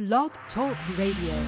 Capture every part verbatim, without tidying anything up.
Blog Talk Radio.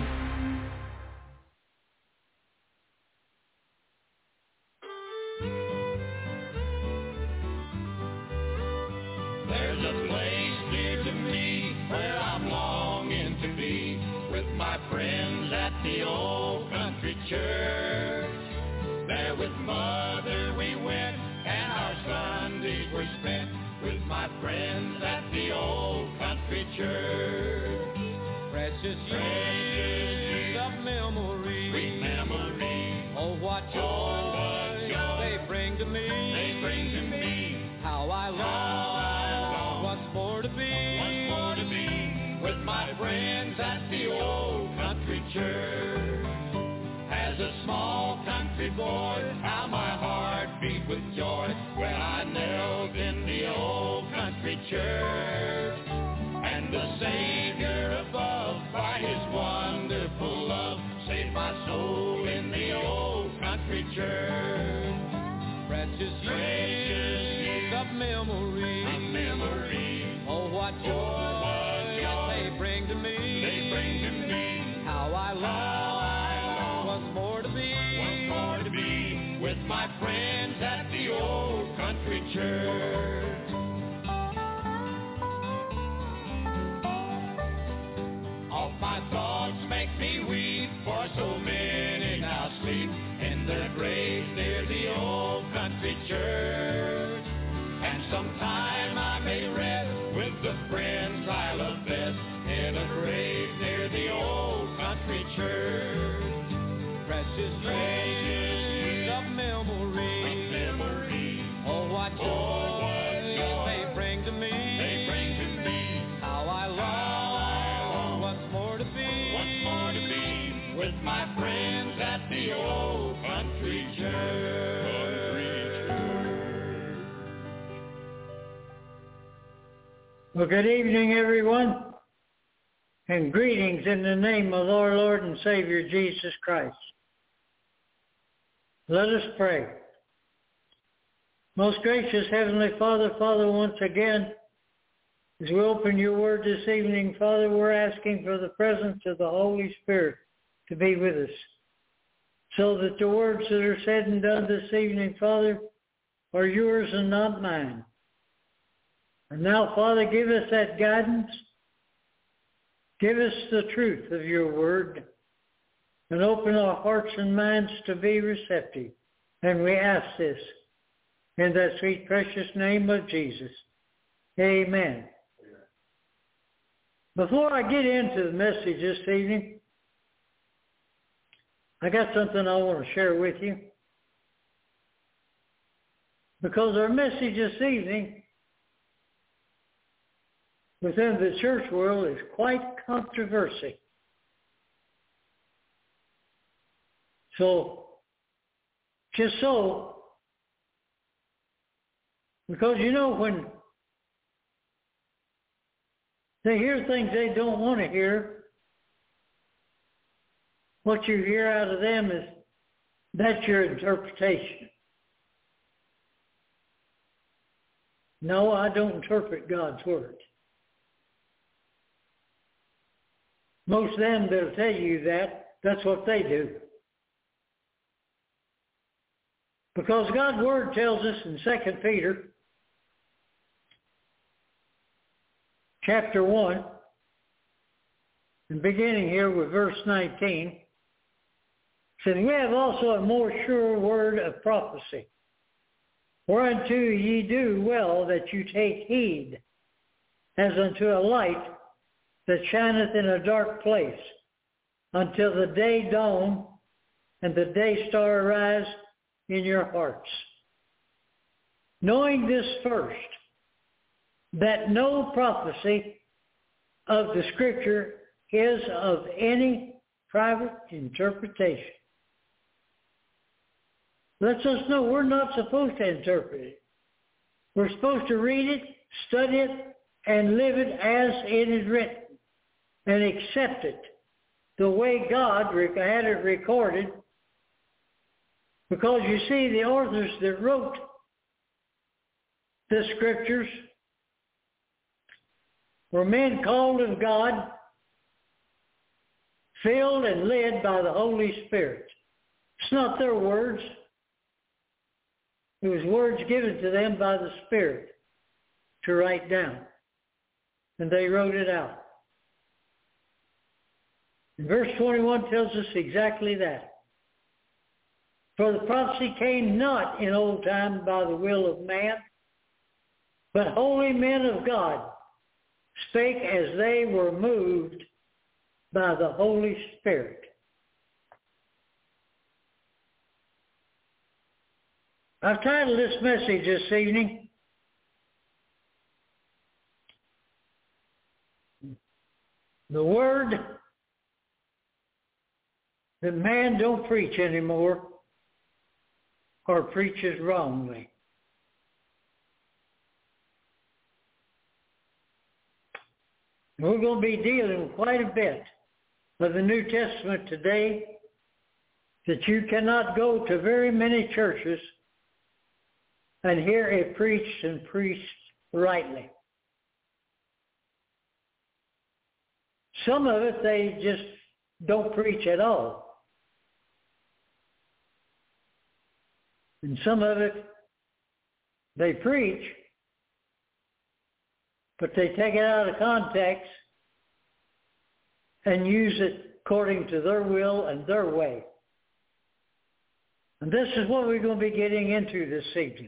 There's a place near to me where I'm longing to be with my friends at the old country church. There with Mother we went and our Sundays were spent with my friends at the old country church. Precious years of memory, sweet memory. Oh, what joy, oh, what joy they bring to me. They bring to me. How I long once more to be, once more to be with my friends at the old country church. As a small country boy, how my heart beat with joy when I knelt in the old country church. And the Savior above, by His wonderful love, saved my soul in the old country church. Precious years of memory, of memory. Oh, what joy, oh, what joy they bring to me. They bring to me. How I long once more to be, once more to be with my friends at the old country church. All my thoughts make me weep, for so many now sleep in their graves near the old country church. And sometime I may rest with the friends I love best in a grave near the old country church. Precious years of memory, of memory. Oh, what joy, oh, what joy they bring to me. They bring to me. How I long once more to be, once more to be with my friends at the old country church. Well, good evening, everyone, and greetings in the name of our Lord and Savior, Jesus Christ. Let us pray. Most gracious Heavenly Father, Father, once again, as we open your word this evening, Father, we're asking for the presence of the Holy Spirit to be with us, so that the words that are said and done this evening, Father, are yours and not mine. And now, Father, give us that guidance. Give us the truth of your word, and open our hearts and minds to be receptive. And we ask this in that sweet, precious name of Jesus. Amen. Before I get into the message this evening, I got something I want to share with you. Because our message this evening within the church world is quite controversial. So, just so, because you know when they hear things they don't want to hear, what you hear out of them is, that's your interpretation. No, I don't interpret God's word. Most of them, they'll tell you that. That's what they do. Because God's word tells us in Second Peter chapter one, and beginning here with verse nineteen, said, we have also a more sure word of prophecy, whereunto ye do well that you take heed, as unto a light that shineth in a dark place, until the day dawn and the day star arise in your hearts. Knowing this first, that no prophecy of the Scripture is of any private interpretation. Lets us know we're not supposed to interpret it. We're supposed to read it, study it, and live it as it is written, and accept it the way God had it recorded. Because you see, the authors that wrote the Scriptures were men called of God filled and led by the Holy Spirit. It's not their words. It was words given to them by the Spirit to write down. And they wrote it out. And verse twenty-one tells us exactly that. For the prophecy came not in old time by the will of man, but holy men of God spake as they were moved by the Holy Spirit. I've titled this message this evening, The Word That Man Don't Preach Anymore or Preaches Wrongly. We're going to be dealing quite a bit with the New Testament today, that you cannot go to very many churches and hear it preached and preached rightly. Some of it they just don't preach at all. And some of it they preach, but they take it out of context and use it according to their will and their way. And this is what we're going to be getting into this evening.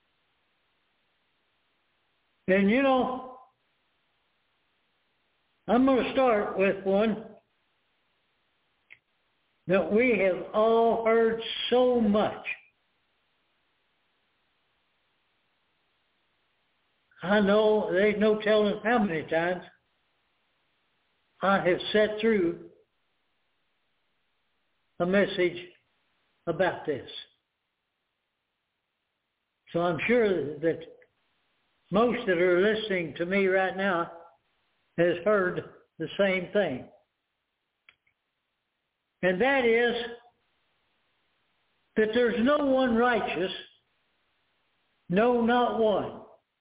And you know, I'm going to start with one that we have all heard so much. I know there's no telling how many times I have sat through a message about this. So I'm sure that most that are listening to me right now has heard the same thing. And that is that there's no one righteous, no, not one.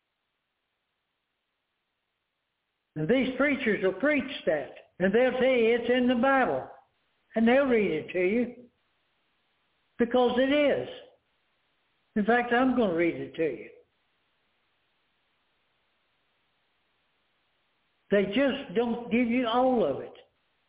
And these preachers will preach that, and they'll tell you it's in the Bible, and they'll read it to you, because it is. In fact, I'm going to read it to you. They just don't give you all of it.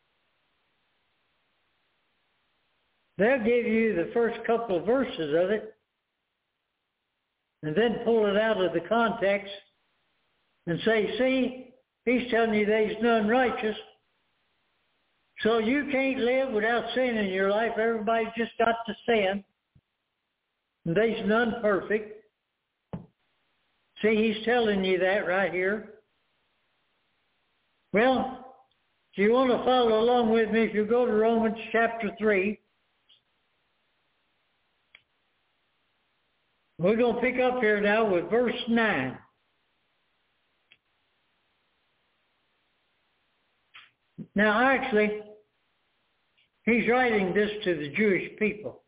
They'll give you the first couple of verses of it, and then pull it out of the context and say, see, he's telling you there's none righteous. So you can't live without sin in your life. Everybody's just got to sin. And there's none perfect. See, he's telling you that right here. Well, if you want to follow along with me, if you go to Romans chapter three, we're going to pick up here now with verse nine. Now, actually, he's writing this to the Jewish people,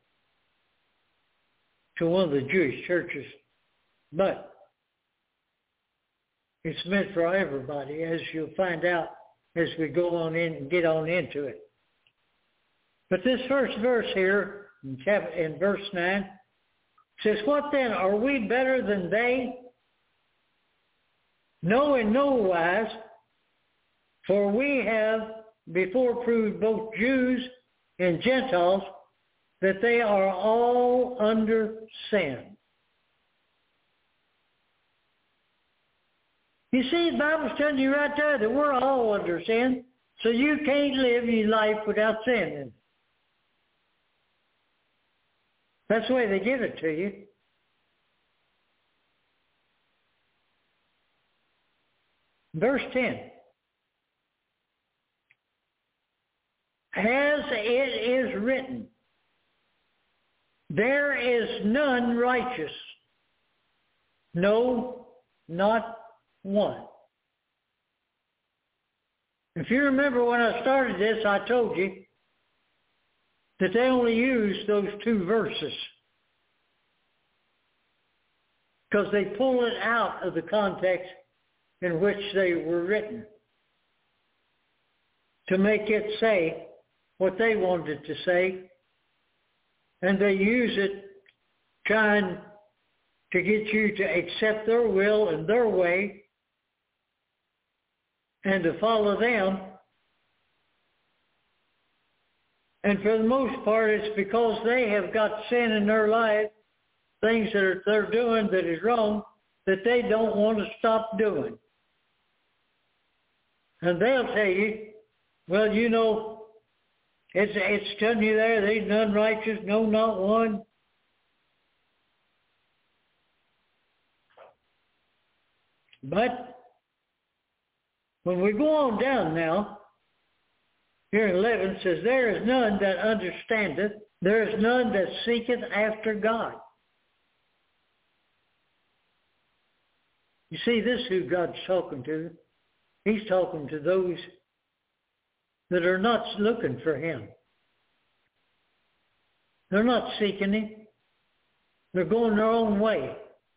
to one of the Jewish churches, but it's meant for everybody, as you'll find out as we go on in and get on into it. But this first verse here, in, chapter, in verse nine, says, what then? Are we better than they? No, in no wise. For we have before proved both Jews and Gentiles that they are all under sin. You see, the Bible's telling you right there that we're all under sin, so you can't live your life without sin. That's the way they give it to you. Verse ten. As it is written, there is none righteous, no, not one. If you remember when I started this, I told you that they only used those two verses because they pull it out of the context in which they were written to make it say what they wanted to say, and they use it trying to get you to accept their will and their way and to follow them. And for the most part, it's because they have got sin in their life, things that are, they're doing that is wrong, that they don't want to stop doing. And they'll tell you, well, you know, it's, it's telling you there, there's none righteous, no, not one. But when we go on down now, here in eleven it says, there is none that understandeth, there is none that seeketh after God. You see, this is who God's talking to. He's talking to those that are not looking for him. They're not seeking him. They're going their own way.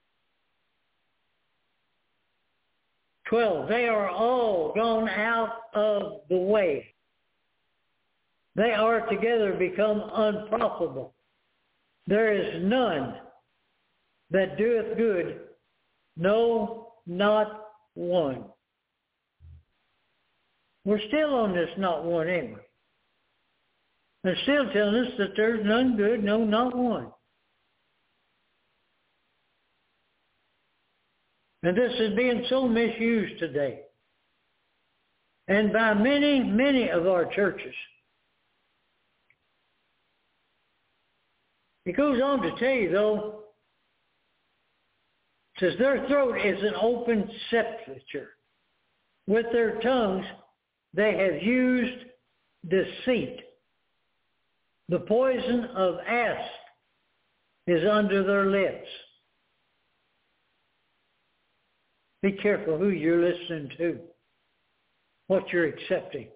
twelve, they are all gone out of the way. They are together become unprofitable. There is none that doeth good, no, not one. We're still on this not one, ain't we? They're still telling us that there's none good, no, not one. And this is being so misused today. And by many, many of our churches. It goes on to tell you, though, it says their throat is an open sepulchre. With their tongues they have used deceit. The poison of asp is under their lips. Be careful who you're listening to, what you're accepting.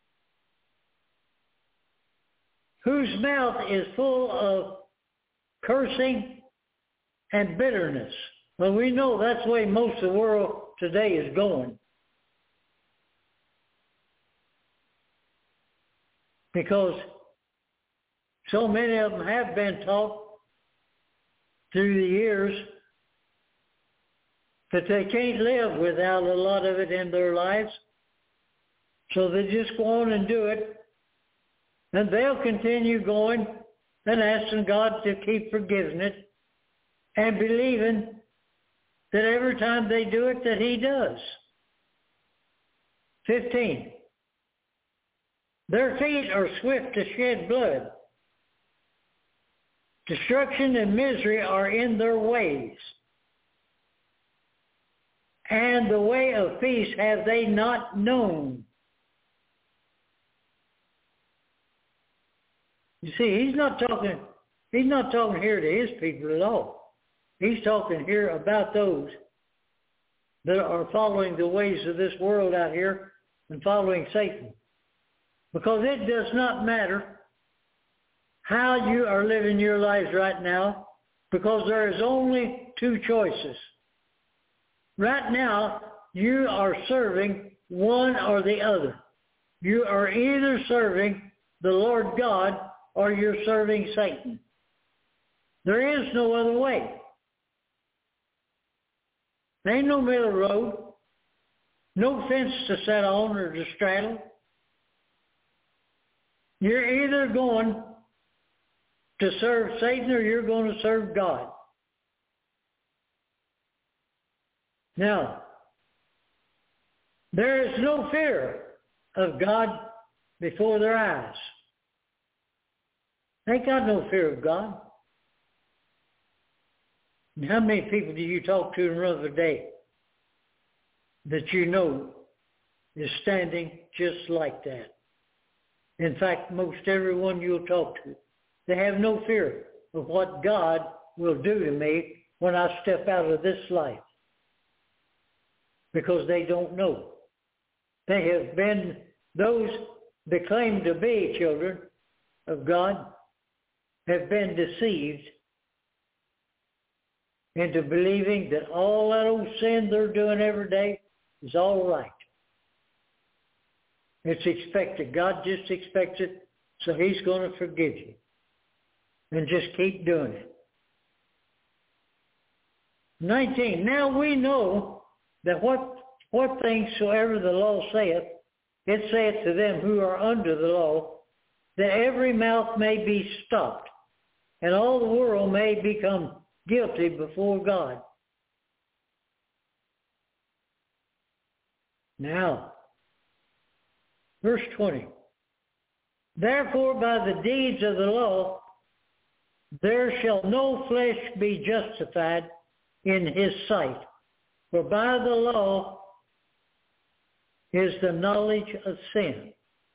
Whose mouth is full of cursing and bitterness. Well, we know that's the way most of the world today is going. Because so many of them have been taught through the years that they can't live without a lot of it in their lives. So they just go on and do it. And they'll continue going and asking God to keep forgiving it and believing that every time they do it that he does. fifteen. Their feet are swift to shed blood. Destruction and misery are in their ways. And the way of peace have they not known. You see, he's not talking, he's not talking here to his people at all. He's talking here about those that are following the ways of this world out here and following Satan. Because it does not matter how you are living your lives right now, because there is only two choices. Right now, you are serving one or the other. You are either serving the Lord God or you're serving Satan. There is no other way. There ain't no middle road, no fence to set on or to straddle. You're either going to serve Satan or you're going to serve God. Now, there is no fear of God before their eyes. They got no fear of God. And how many people do you talk to another day that you know is standing just like that? In fact, most everyone you'll talk to, they have no fear of what God will do to me when I step out of this life. Because they don't know. They have been, those that claim to be children of God have been deceived into believing that all that old sin they're doing every day is all right. It's expected. God just expects it So he's going to forgive you. And just keep doing it. nineteen. Now we know that what, what things soever the law saith, it saith to them who are under the law, that every mouth may be stopped, and all the world may become guilty before God. Now, verse twenty. Therefore by the deeds of the law, there shall no flesh be justified in his sight. For by the law is the knowledge of sin.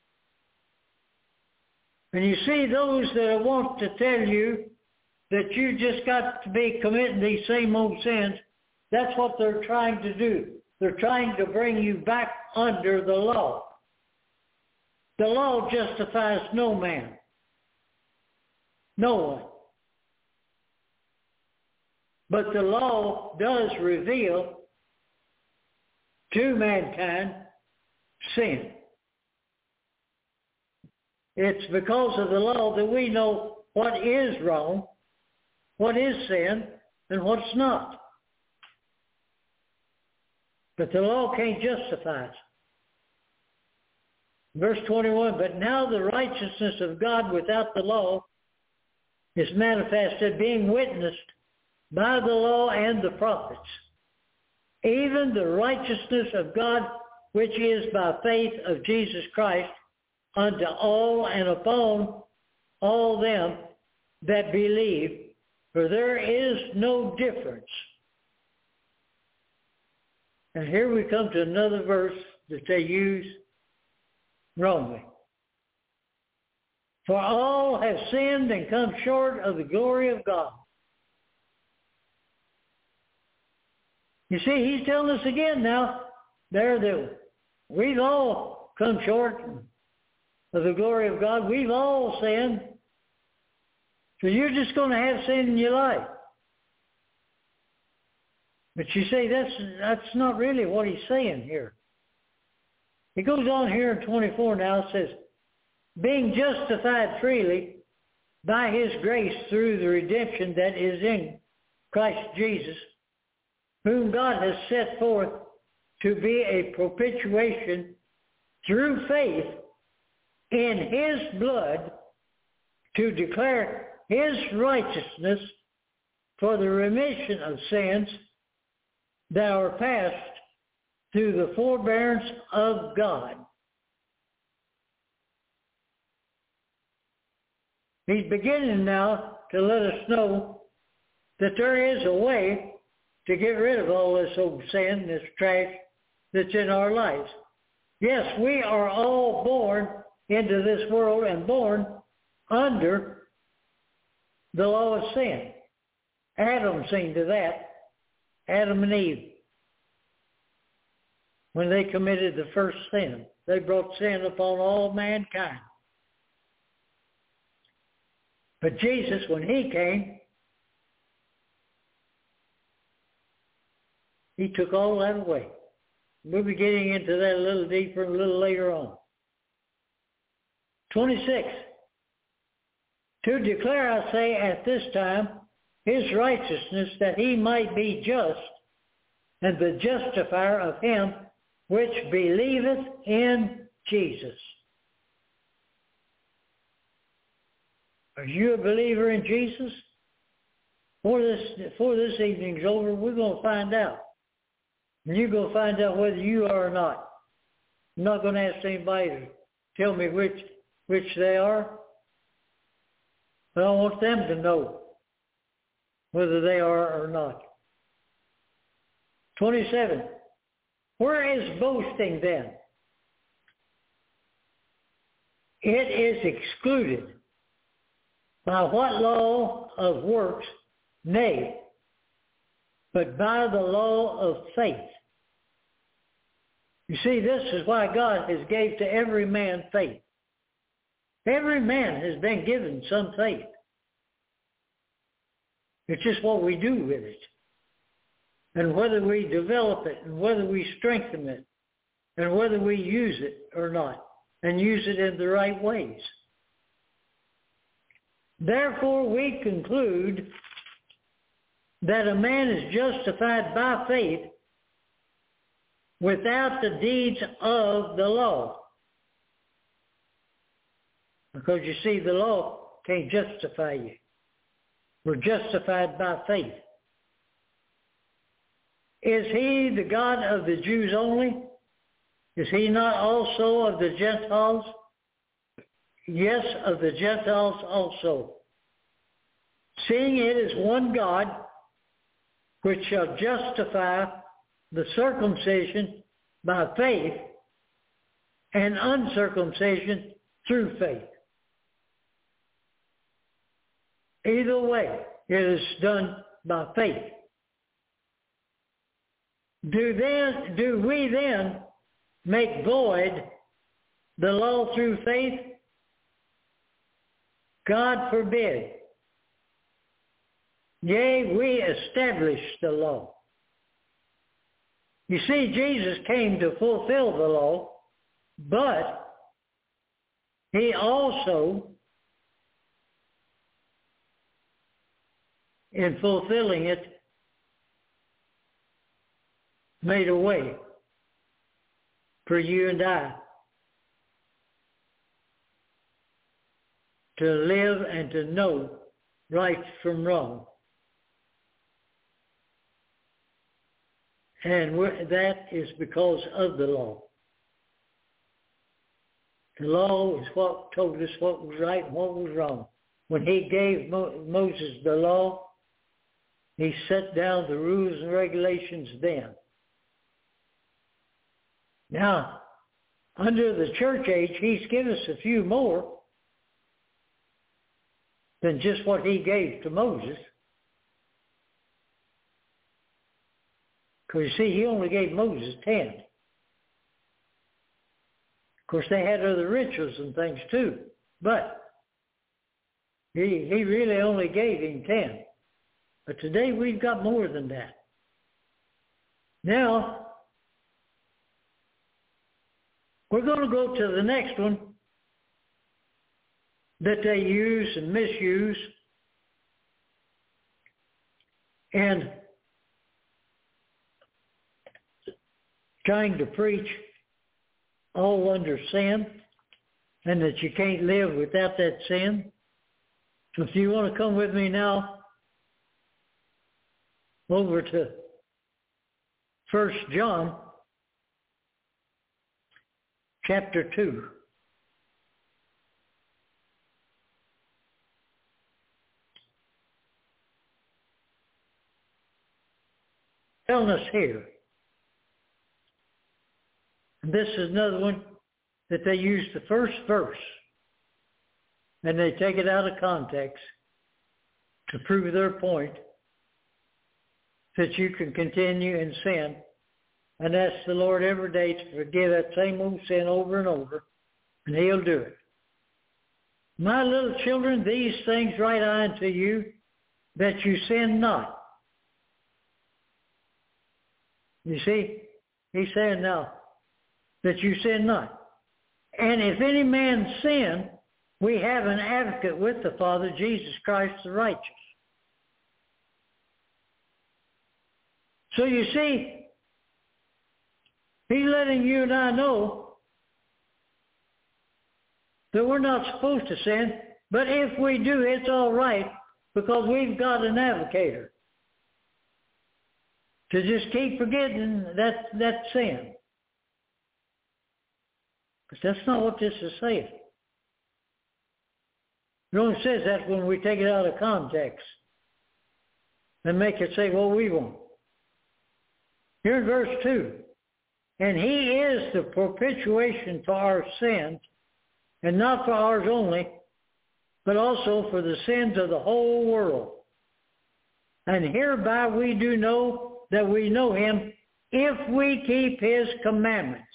And you see those that want to tell you that you just got to be committing these same old sins, that's what they're trying to do. They're trying to bring you back under the law. The law justifies no man. No one. But the law does reveal to mankind sin. It's because of the law that we know what is wrong, what is sin, and what's not. But the law can't justify us. Verse twenty-one, but now the righteousness of God without the law is manifested, being witnessed by the law and the prophets, even the righteousness of God which is by faith of Jesus Christ unto all and upon all them that believe, for there is no difference. And here we come to another verse that they use wrongly. For all have sinned and come short of the glory of God. You see, he's telling us again now, there that we've all come short of the glory of God. We've all sinned. So you're just going to have sin in your life. But you see, that's, that's not really what he's saying here. He goes on here in twenty-four now, it says, being justified freely by his grace through the redemption that is in Christ Jesus, whom God has set forth to be a propitiation through faith in his blood, to declare his righteousness for the remission of sins that are past through the forbearance of God. He's beginning now to let us know that there is a way to get rid of all this old sin, this trash that's in our lives. Yes, we are all born into this world and born under the law of sin. Adam seen to that. Adam and Eve. When they committed the first sin, they brought sin upon all mankind. But Jesus, when he came, he took all that away. We'll be getting into that a little deeper a little later on. twenty-six. To declare, I say, at this time, his righteousness, that he might be just, and the justifier of him which believeth in Jesus. Are you a believer in Jesus? Before this, before this evening's over, we're going to find out. And you're going to find out whether you are or not. I'm not going to ask anybody to tell me which, which they are. But I want them to know whether they are or not. twenty-seven. Where is boasting then? It is excluded. By what law of works? Nay, but by the law of faith. You see, this is why God has gave to every man faith. Every man has been given some faith. It's just what we do with it. And whether we develop it, and whether we strengthen it, and whether we use it or not, and use it in the right ways. Therefore we conclude that a man is justified by faith without the deeds of the law. Because you see, the law can't justify you. We're justified by faith. Is he the God of the Jews only? Is he not also of the Gentiles? Yes, of the Gentiles also. Seeing it is one God, which shall justify the circumcision by faith and uncircumcision through faith. Either way, it is done by faith. Do then, do we then make void the law through faith? God forbid. Yea, we establish the law. You see, Jesus came to fulfill the law, but he also, in fulfilling it, made a way for you and I to live and to know right from wrong. And that is because of the law. The law is what told us what was right and what was wrong. When he gave Mo- Moses the law, he set down the rules and regulations then. Now, under the church age, he's given us a few more than just what he gave to Moses. Because you see, he only gave Moses ten. Of course, they had other rituals and things too, but he, he really only gave him ten. But today we've got more than that. Now, we're going to go to the next one that they use and misuse. And trying to preach all under sin and that you can't live without that sin. So if you want to come with me now over to First John chapter two. Telling us here. This is another one that they use the first verse and they take it out of context to prove their point that you can continue in sin and ask the Lord every day to forgive that same old sin over and over, and he'll do it. My little children, these things write I unto you, that you sin not. You see, he's saying now, that you sin not. And if any man sin, we have an advocate with the Father, Jesus Christ the righteous. So you see, he's letting you and I know that we're not supposed to sin, but if we do, it's all right because we've got an advocator to just keep forgetting that, that sin. But that's not what this is saying. It only says that when we take it out of context and make it say what we want. Here in verse two, and he is the propitiation for our sins, and not for ours only, but also for the sins of the whole world. And hereby we do know that we know him if we keep his commandments.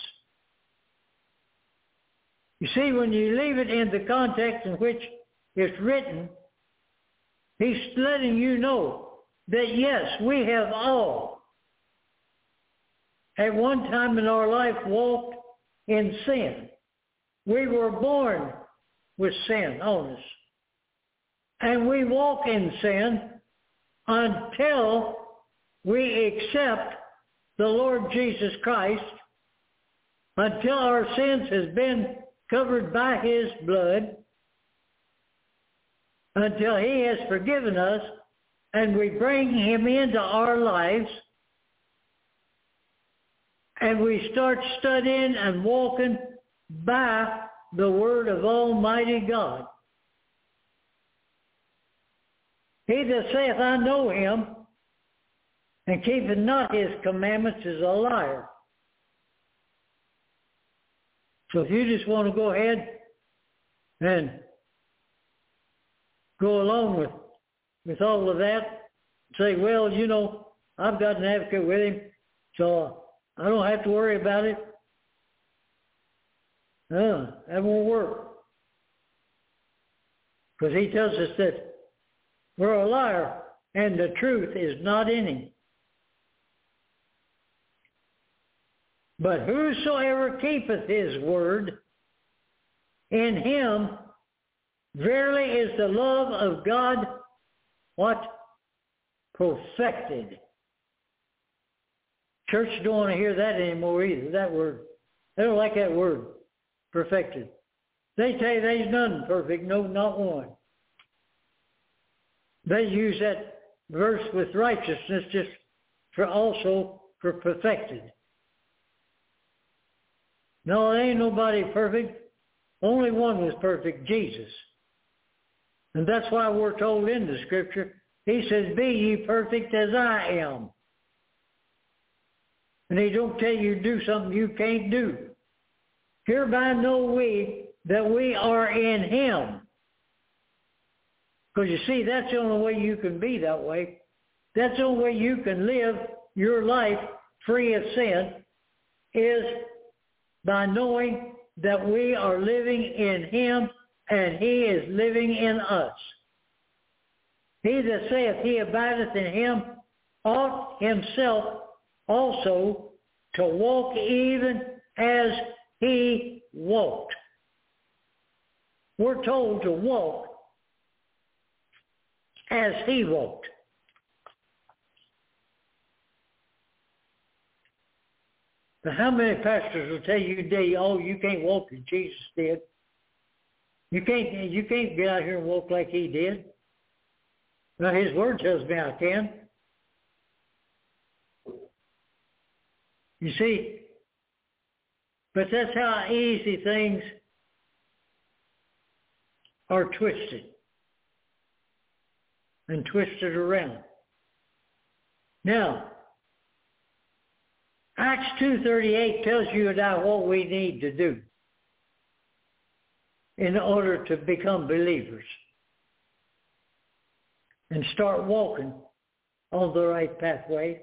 You see, when you leave it in the context in which it's written, he's letting you know that yes, we have all at one time in our life walked in sin. We were born with sin on us. and we walk in sin until we accept the Lord Jesus Christ, until our sins has been covered by His blood, until He has forgiven us, and we bring Him into our lives, and we start studying and walking by the Word of Almighty God. He that saith, I know Him, and keepeth not His commandments is a liar. So if you just want to go ahead and go along with, with all of that, say, well, you know, I've got an advocate with Him, so I don't have to worry about it. No, that won't work. Because He tells us that we're a liar and the truth is not in Him. But whosoever keepeth His word, in him verily is the love of God, what? Perfected. Church don't want to hear that anymore either, that word. They don't like that word, perfected. They tell you there's none perfect, no, not one. They use that verse with righteousness just for also for perfected. No, there ain't nobody perfect. Only one was perfect, Jesus. And that's why we're told in the Scripture, He says, be ye perfect as I am. And He don't tell you to do something you can't do. Hereby know we that we are in Him. Because you see, that's the only way you can be that way. That's the only way you can live your life free of sin, is by knowing that we are living in Him and He is living in us. He that saith he abideth in Him ought himself also to walk even as He walked. We're told to walk as He walked. But how many pastors will tell you today, oh, you can't walk as Jesus did. You can't, you can't get out here and walk like He did. Now, His Word tells me I can. You see, but that's how easy things are twisted and twisted around. Now, Acts two thirty-eight tells you and I what we need to do in order to become believers and start walking on the right pathway.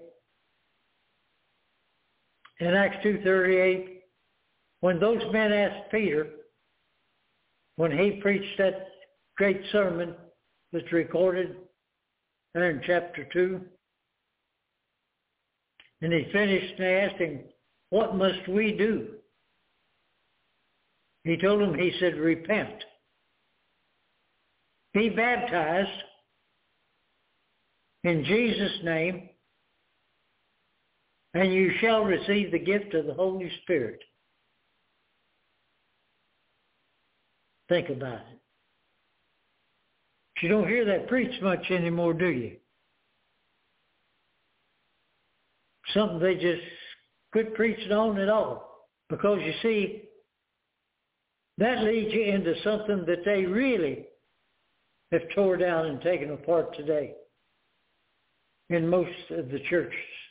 In Acts two thirty-eight, when those men asked Peter, when he preached that great sermon that's recorded there in chapter two, and he finished and they asked him, what must we do? He told them, he said, repent. Be baptized in Jesus' name, and you shall receive the gift of the Holy Spirit. Think about it. You don't hear that preached much anymore, do you? Something they just quit preaching on at all. Because you see, that leads you into something that they really have tore down and taken apart today in most of the churches.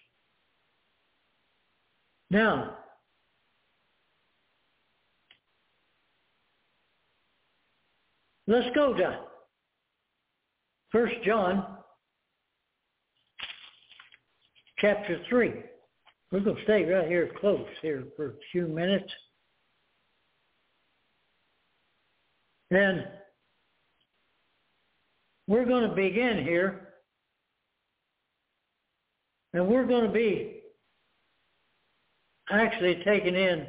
Now, let's go to First John chapter three. We're going to stay right here close here for a few minutes. And we're going to begin here. And we're going to be actually taking in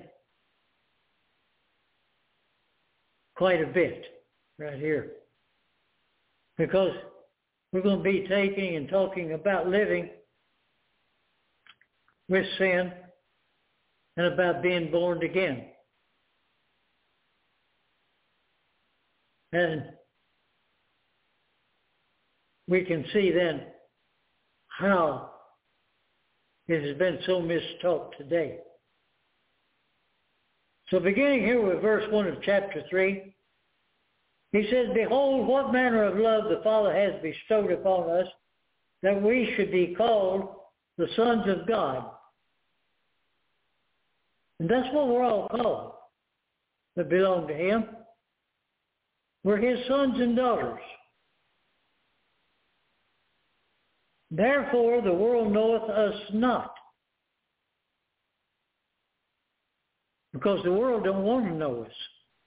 quite a bit right here. because we're going to be taking and talking about living with sin and about being born again. And we can see then how it has been so mistaught today. So beginning here with verse one of chapter three, he says, "Behold, what manner of love the Father has bestowed upon us, that we should be called the sons of God." And that's what we're all called that belong to him. We're his sons and daughters. Therefore the world knoweth us not. Because the world don't want to know us.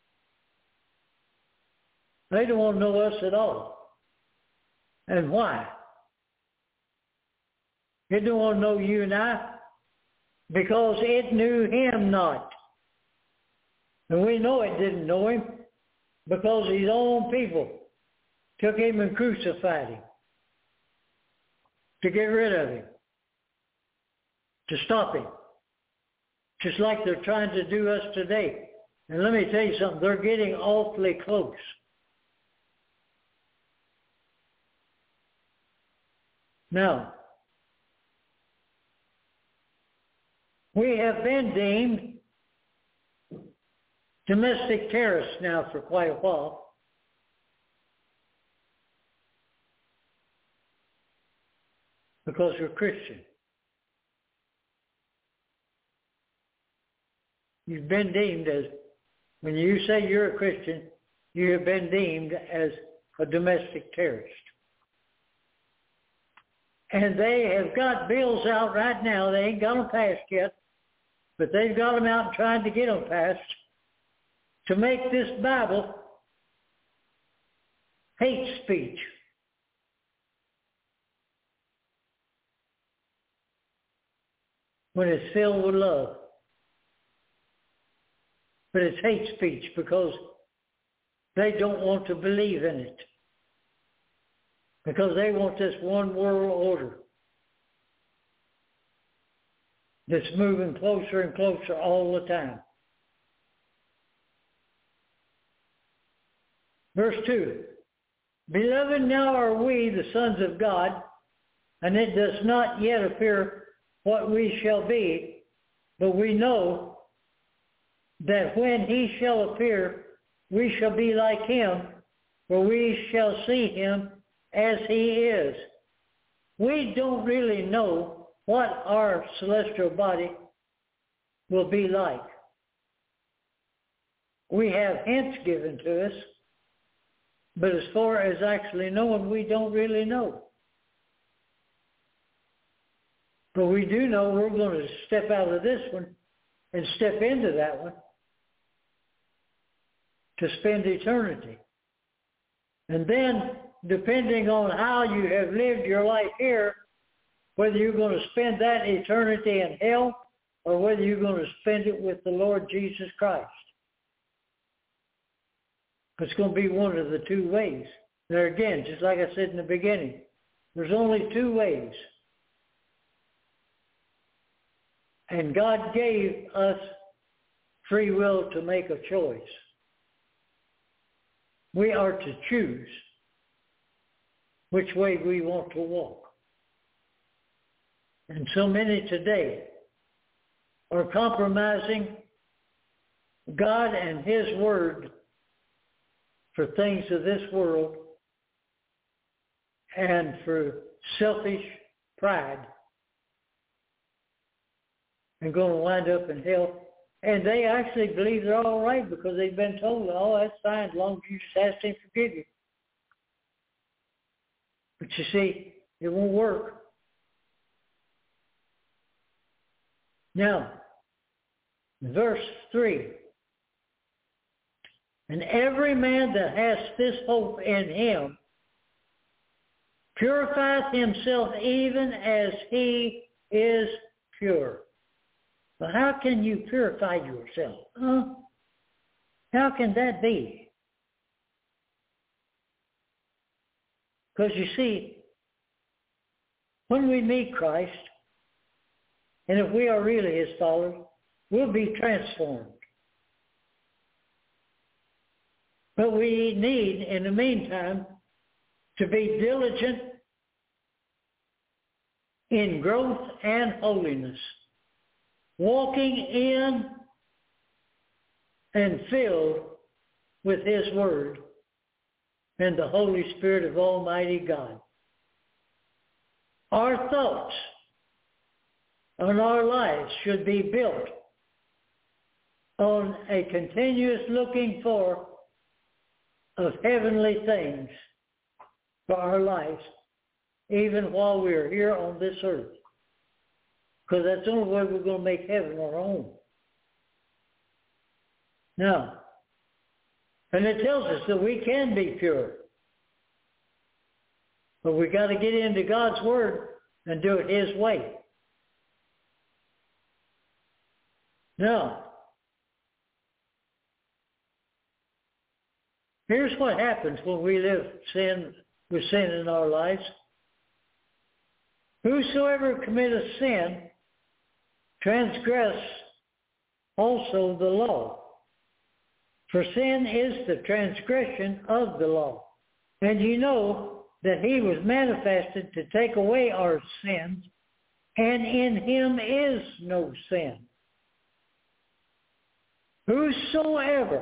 They don't want to know us at all. And why? It don't want to know you and I because it knew him not. And we know it didn't know him because his own people took him and crucified him to get rid of him, to stop him, just like they're trying to do us today. And let me tell you something, they're getting awfully close. Now, we have been deemed domestic terrorists now for quite a while. Because we're Christian. You've been deemed as, when you say you're a Christian, you have been deemed as a domestic terrorist. And they have got bills out right now. They ain't got them passed yet, but they've got them out and trying to get them passed to make this Bible hate speech. When it's filled with love. But it's hate speech because they don't want to believe in it. Because they want this one world order that's moving closer and closer all the time. Verse two, "Beloved, now are we the sons of God, and it does not yet appear what we shall be, but we know that when he shall appear, we shall be like him, for we shall see him as he is." We don't really know what our celestial body will be like. We have hints given to us, but as far as actually knowing, we don't really know. But we do know we're going to step out of this one and step into that one to spend eternity. And then, depending on how you have lived your life here, whether you're going to spend that eternity in hell or whether you're going to spend it with the Lord Jesus Christ. It's going to be one of the two ways. There again, just like I said in the beginning, there's only two ways. And God gave us free will to make a choice. We are to choose which way we want to walk. And so many today are compromising God and his word for things of this world and for selfish pride, and going to wind up in hell. And they actually believe they're all right because they've been told, oh, that's fine as long as you just ask him to forgive you. But you see, it won't work. Now, verse three. "And every man that has this hope in him purifieth himself even as he is pure." But how can you purify yourself? Huh? How can that be? Because you see, when we meet Christ, and if we are really his followers, we'll be transformed. But we need, in the meantime, to be diligent in growth and holiness, walking in and filled with his word and the Holy Spirit of Almighty God. Our thoughts on our lives should be built on a continuous looking for of heavenly things for our lives, even while we are here on this earth. Because that's the only way we're going to make heaven our home. Now, and it tells us that we can be pure. But we got to get into God's word and do it his way. Now, here's what happens when we live sin with sin in our lives. Whosoever committeth sin transgress also the law. For sin is the transgression of the law. And you know that he was manifested to take away our sins, and in him is no sin. Whosoever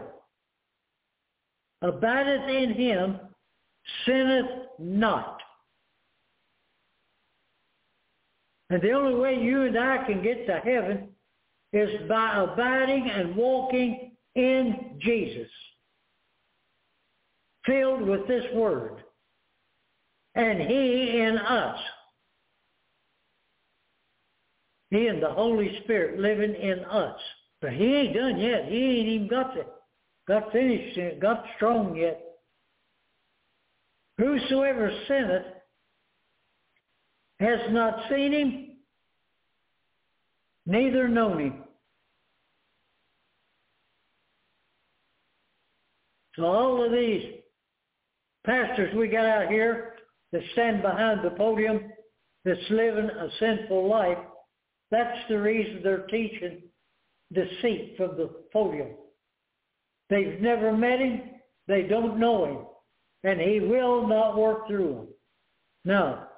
abideth in him sinneth not. And the only way you and I can get to heaven is by abiding and walking in Jesus, filled with this word, and he in us. He and the Holy Spirit living in us. But he ain't done yet. He ain't even got to, got finished, got strong yet. Whosoever sinneth has not seen him, neither known him. So all of these pastors we got out here that stand behind the podium that's living a sinful life, that's the reason they're teaching deceit from the podium. They've never met him. They don't know him. And he will not work through them. Now,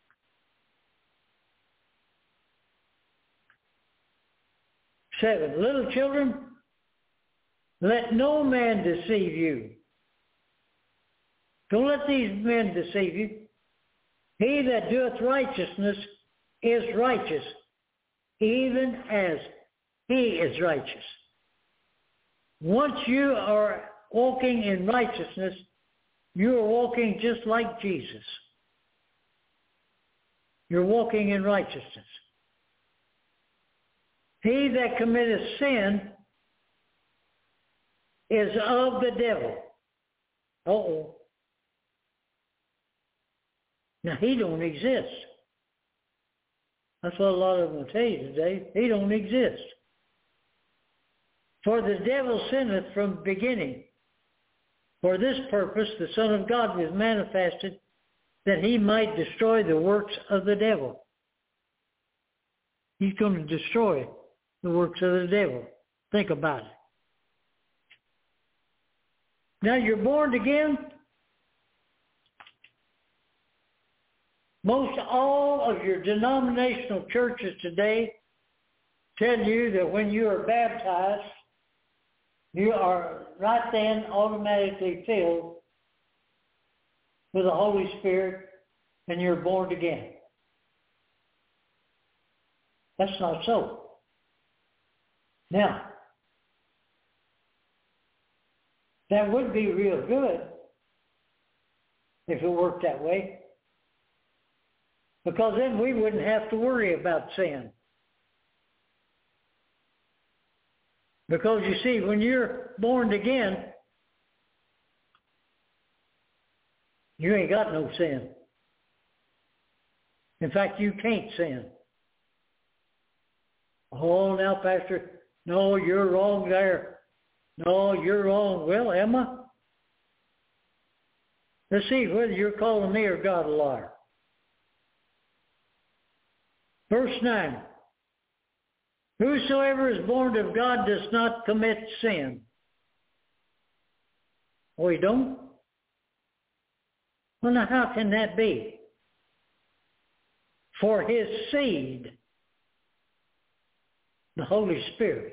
seven, little children, let no man deceive you. Don't let these men deceive you. He that doeth righteousness is righteous, even as he is righteous. Once you are walking in righteousness, you are walking just like Jesus. You're walking in righteousness. He that committeth sin is of the devil. Uh-oh. Now, he don't exist. That's what a lot of them will tell you today. He don't exist. For the devil sinneth from the beginning. For this purpose the Son of God was manifested, that he might destroy the works of the devil. He's going to destroy the works of the devil. Think about it. Now you're born again. Most all of your denominational churches today tell you that when you are baptized, you are right then automatically filled with the Holy Spirit and you're born again. That's not so. Now, that would be real good if it worked that way, because then we wouldn't have to worry about sin. Because you see, when you're born again, you ain't got no sin. In fact, you can't sin. Oh, now, Pastor, no, you're wrong there. No, you're wrong. Well, am I? Let's see whether you're calling me or God a liar. Verse nine. Whosoever is born of God does not commit sin. Oh, he don't? Well, now how can that be? For his seed, the Holy Spirit,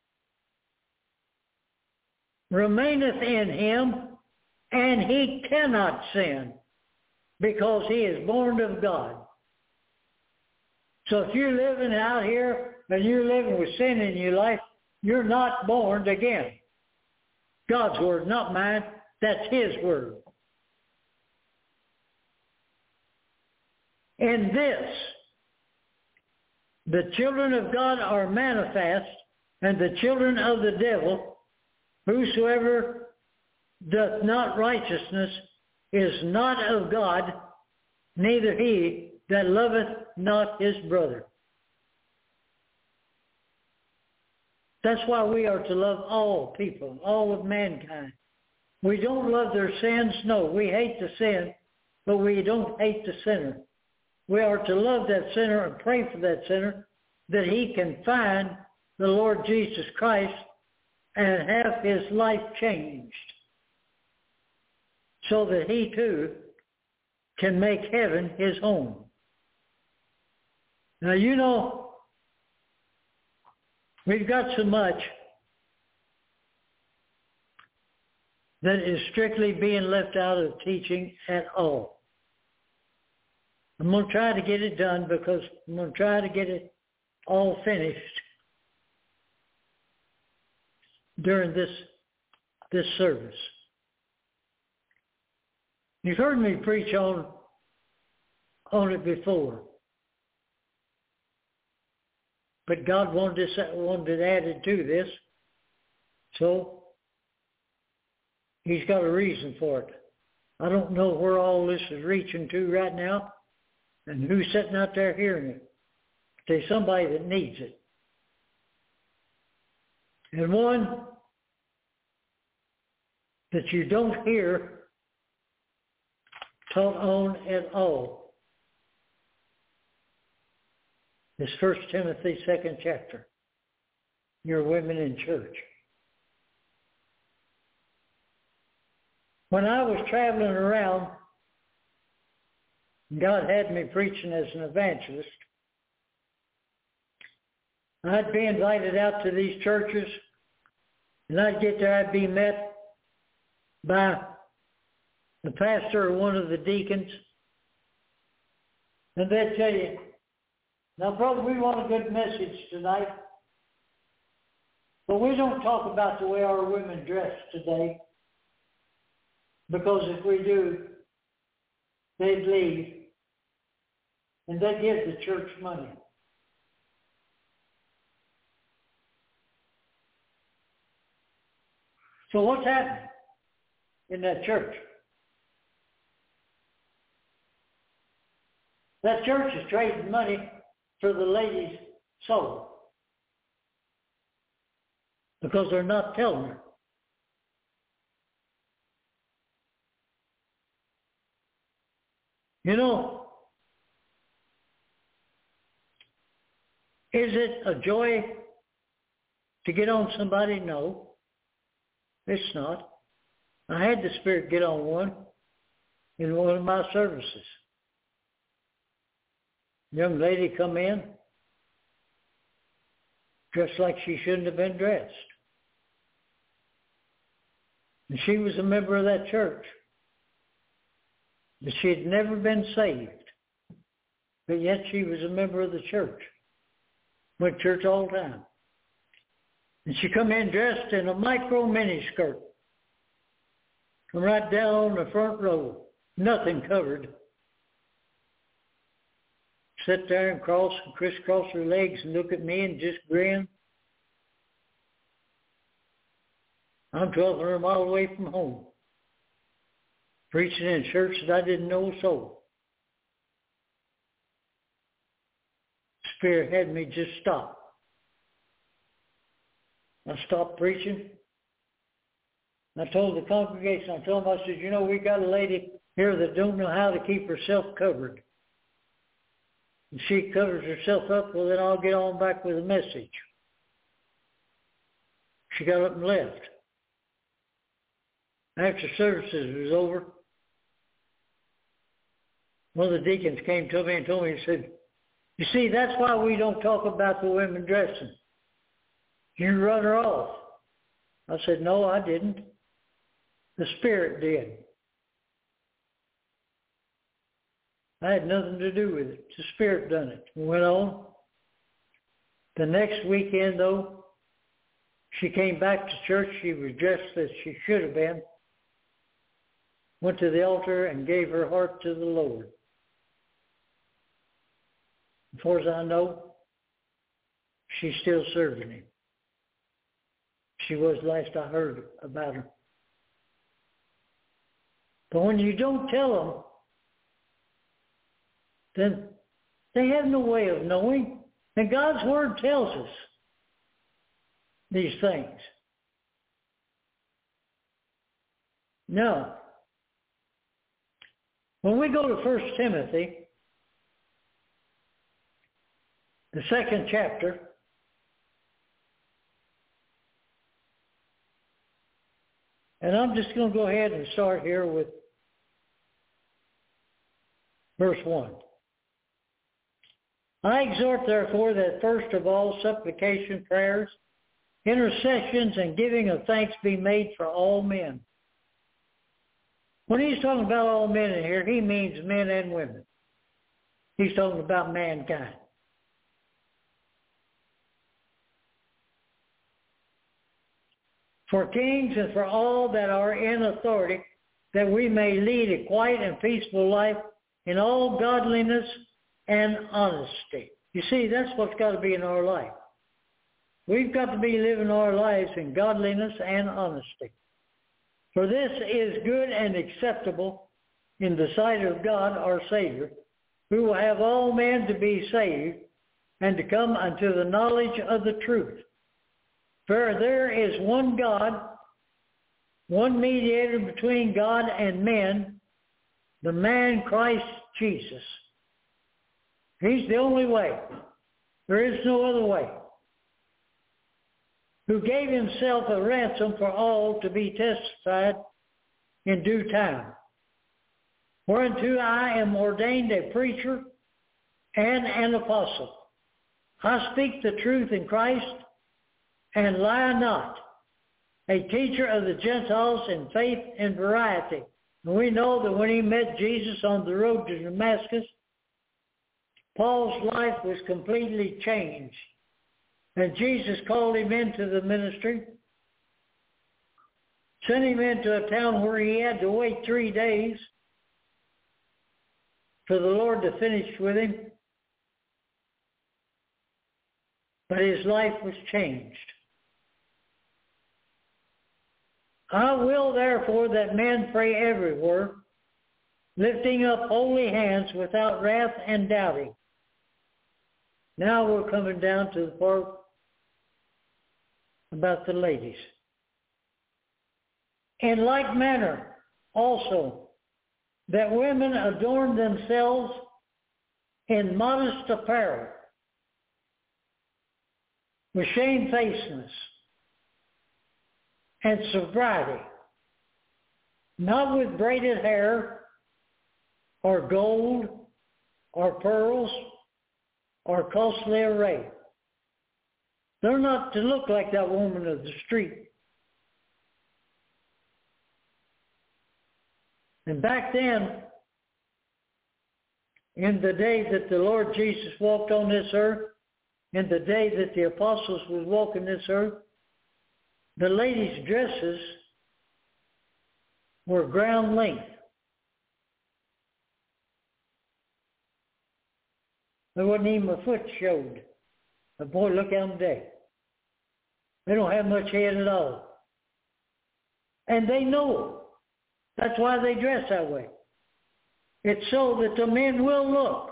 remaineth in him, and he cannot sin, because he is born of God. So if you're living out here and you're living with sin in your life, you're not born again. God's word, not mine. That's his word. In this, the children of God are manifest, and the children of the devil, whosoever doth not righteousness is not of God, neither he that loveth not his brother. That's why we are to love all people, all of mankind. We don't love their sins. No, we hate the sin, but we don't hate the sinner. We are to love that sinner and pray for that sinner that he can find the Lord Jesus Christ and have his life changed so that he too can make heaven his home. Now, you know, we've got so much that is strictly being left out of teaching at all. I'm going to try to get it done because I'm going to try to get it all finished during this, this service. You've heard me preach on, on it before. But God wanted, this, wanted it added to this. So he's got a reason for it. I don't know where all this is reaching to right now and who's sitting out there hearing it. There's somebody that needs it. And one that you don't hear taught on at all is First Timothy second chapter. Your women in church. When I was traveling around, God had me preaching as an evangelist. I'd be invited out to these churches, and I'd get there, I'd be met by the pastor or one of the deacons, and they'd tell you, now, brother, we want a good message tonight, but we don't talk about the way our women dress today, because if we do, they'd leave, and they'd give the church money. So what's happening in that church? That church is trading money for the lady's soul because they're not telling her. You know, is it a joy to get on somebody? No. It's not. I had the Spirit get on one in one of my services. Young lady come in, dressed like she shouldn't have been dressed. And she was a member of that church. But she had never been saved. But yet she was a member of the church. Went to church all the time. And she come in dressed in a micro mini skirt. Come right down the front row. Nothing covered. Sit there and cross and crisscross her legs and look at me and just grin. I'm twelve hundred miles away from home. Preaching in a church that I didn't know a soul. Spirit had me just stop. I stopped preaching. I told the congregation, I told them, I said, you know, we got a lady here that don't know how to keep herself covered. And she covers herself up, well, then I'll get on back with a message. She got up and left. After services was over, one of the deacons came to me and told me, he said, you see, that's why we don't talk about the women dressing. You run her off. I said, no, I didn't. The Spirit did. I had nothing to do with it. The Spirit done it. We went on. The next weekend, though, she came back to church. She was dressed as she should have been. Went to the altar and gave her heart to the Lord. As far as I know, she's still serving Him. She was last I heard about her. But when you don't tell them, then they have no way of knowing. And God's Word tells us these things. Now, when we go to First Timothy, the second chapter, and I'm just going to go ahead and start here with verse one. I exhort, therefore, that first of all supplication, prayers, intercessions, and giving of thanks be made for all men. When he's talking about all men in here, he means men and women. He's talking about mankind. For kings and for all that are in authority, that we may lead a quiet and peaceful life in all godliness and honesty. You see, that's what's got to be in our life. We've got to be living our lives in godliness and honesty. For this is good and acceptable in the sight of God our Savior, who will have all men to be saved and to come unto the knowledge of the truth. For there is one God, one mediator between God and men, the man Christ Jesus. He's the only way. There is no other way. Who gave himself a ransom for all to be testified in due time. Whereunto I am ordained a preacher and an apostle. I speak the truth in Christ and lie not, a teacher of the Gentiles in faith and variety. And we know that when he met Jesus on the road to Damascus, Paul's life was completely changed. And Jesus called him into the ministry, sent him into a town where he had to wait three days for the Lord to finish with him. But his life was changed. I will therefore that men pray everywhere, lifting up holy hands without wrath and doubting. Now we're coming down to the part about the ladies. In like manner also, that women adorn themselves in modest apparel, with shamefacedness and sobriety, not with braided hair or gold or pearls or costly array. They're not to look like that woman of the street. And back then, in the day that the Lord Jesus walked on this earth, in the day that the apostles was walking this earth, the ladies' dresses were ground length. There wasn't even a foot showed. But boy, look at them today. They don't have much head at all. And they know. That's why they dress that way. It's so that the men will look.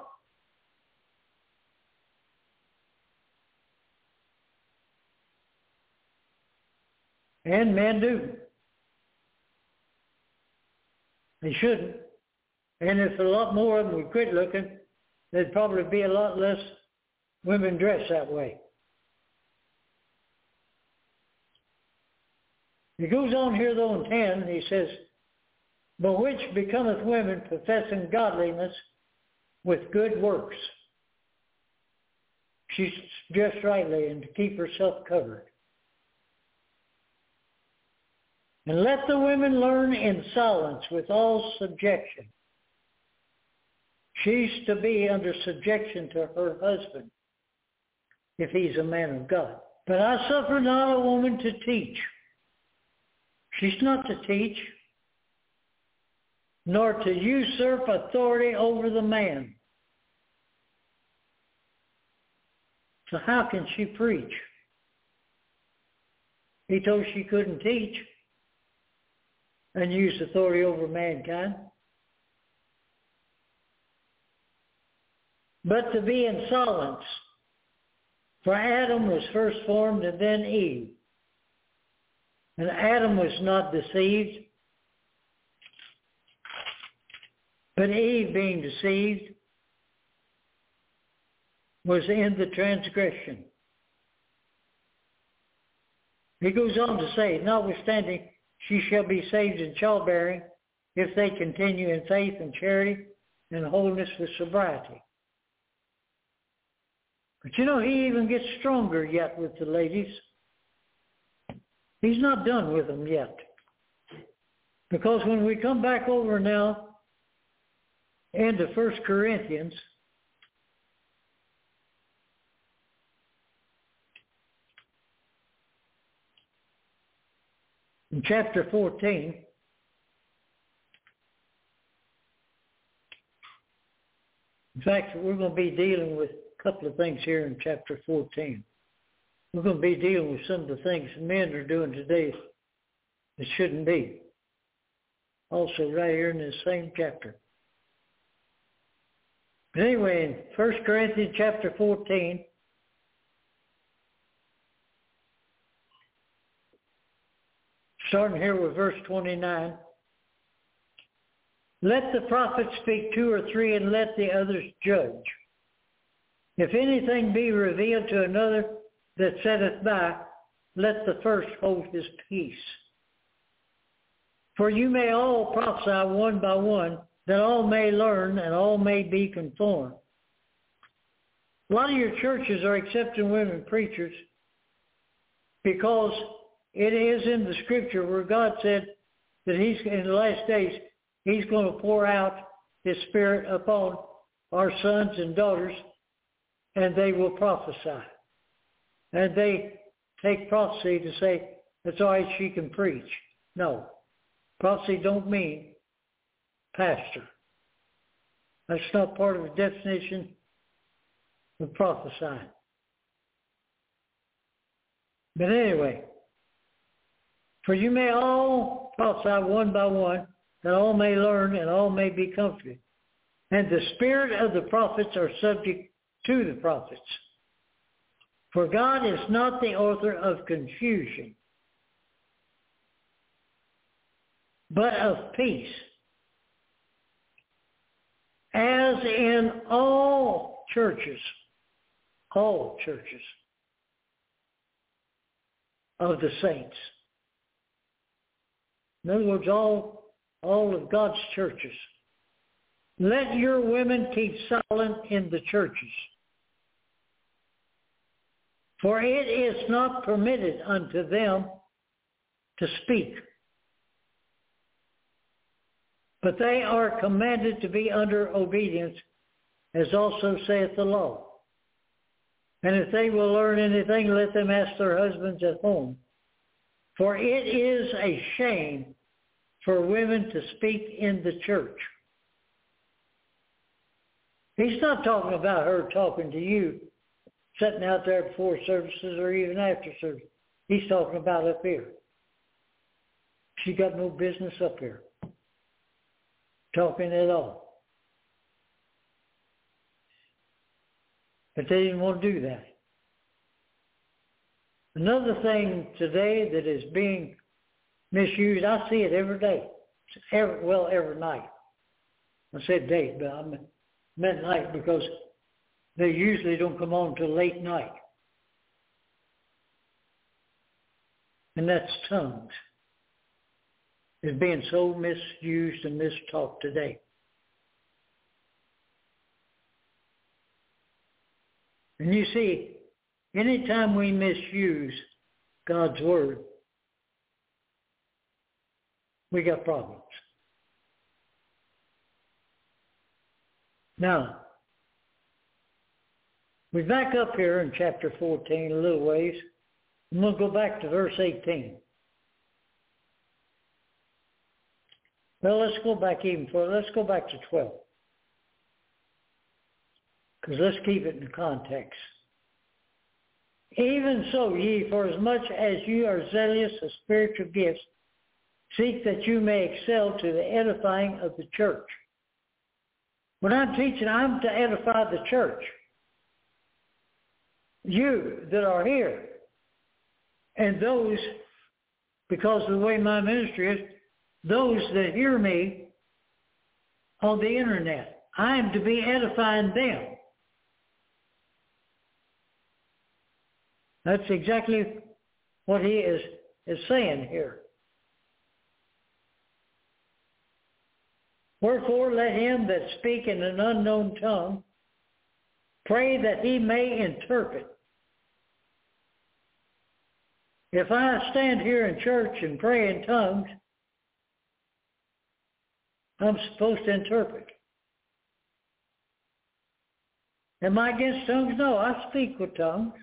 And men do. They shouldn't. And if a lot more of them would quit looking, there'd probably be a lot less women dressed that way. He goes on here though in ten, he says, but which becometh women professing godliness with good works. She's dressed rightly and to keep herself covered. And let the women learn in silence with all subjection. She's to be under subjection to her husband, if he's a man of God. But I suffer not a woman to teach. She's not to teach, nor to usurp authority over the man. So how can she preach? He told she couldn't teach and use authority over mankind. But to be in silence. For Adam was first formed and then Eve. And Adam was not deceived, but Eve, being deceived, was in the transgression. He goes on to say, notwithstanding, she shall be saved in childbearing if they continue in faith and charity and holiness with sobriety. But you know, he even gets stronger yet with the ladies. He's not done with them yet. Because when we come back over now into First Corinthians, in chapter fourteen, in fact, we're going to be dealing with a couple of things here in chapter fourteen. We're going to be dealing with some of the things men are doing today that shouldn't be. Also right here in this same chapter. But anyway, in First Corinthians chapter fourteen, starting here with verse twenty-nine, let the prophet speak two or three and let the others judge. If anything be revealed to another that setteth by, let the first hold his peace. For you may all prophesy one by one, that all may learn and all may be conformed. A lot of your churches are accepting women preachers because it is in the scripture where God said that he's in the last days, he's going to pour out his spirit upon our sons and daughters, and they will prophesy. And they take prophecy to say, that's all right, she can preach. No. Prophecy don't mean pastor. That's not part of the definition of prophesying. But anyway, for you may all prophesy one by one, that all may learn and all may be comforted. And the spirit of the prophets are subject to the prophets. For God is not the author of confusion, but of peace, as in all churches, all churches of the saints. In other words, all, all of God's churches. Let your women keep silent in the churches. For it is not permitted unto them to speak, but they are commanded to be under obedience, as also saith the law. And if they will learn anything, let them ask their husbands at home. For it is a shame for women to speak in the church. He's not talking about her talking to you, sitting out there before services or even after service. He's talking about up here. She got no business up here talking at all. But they didn't want to do that. Another thing today that is being misused, I see it every day. every, well, every night. I said day, but I meant night because they usually don't come on till late night. And that's tongues. It's being so misused and mistaught today. And you see, anytime we misuse God's word, we got problems. Now, we back up here in chapter fourteen a little ways, and we'll go back to verse eighteen. Well, let's go back even further. Let's go back to twelve. Because let's keep it in context. Even so, ye, for as much as you are zealous of spiritual gifts, seek that you may excel to the edifying of the church. When I'm teaching, I'm to edify the church. You that are here. And those, because of the way my ministry is, those that hear me on the internet, I am to be edifying them. That's exactly what he is, is saying here. Wherefore let him that speak in an unknown tongue pray that he may interpret. If I stand here in church and pray in tongues, I'm supposed to interpret. Am I against tongues? No, I speak with tongues.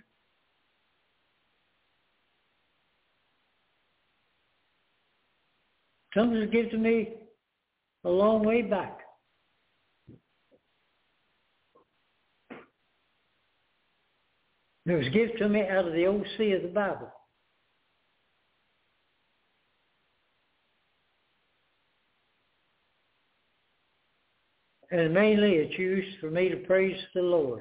Tongues was given to me a long way back. It was given to me out of the O C of the Bible. And mainly it's used for me to praise the Lord.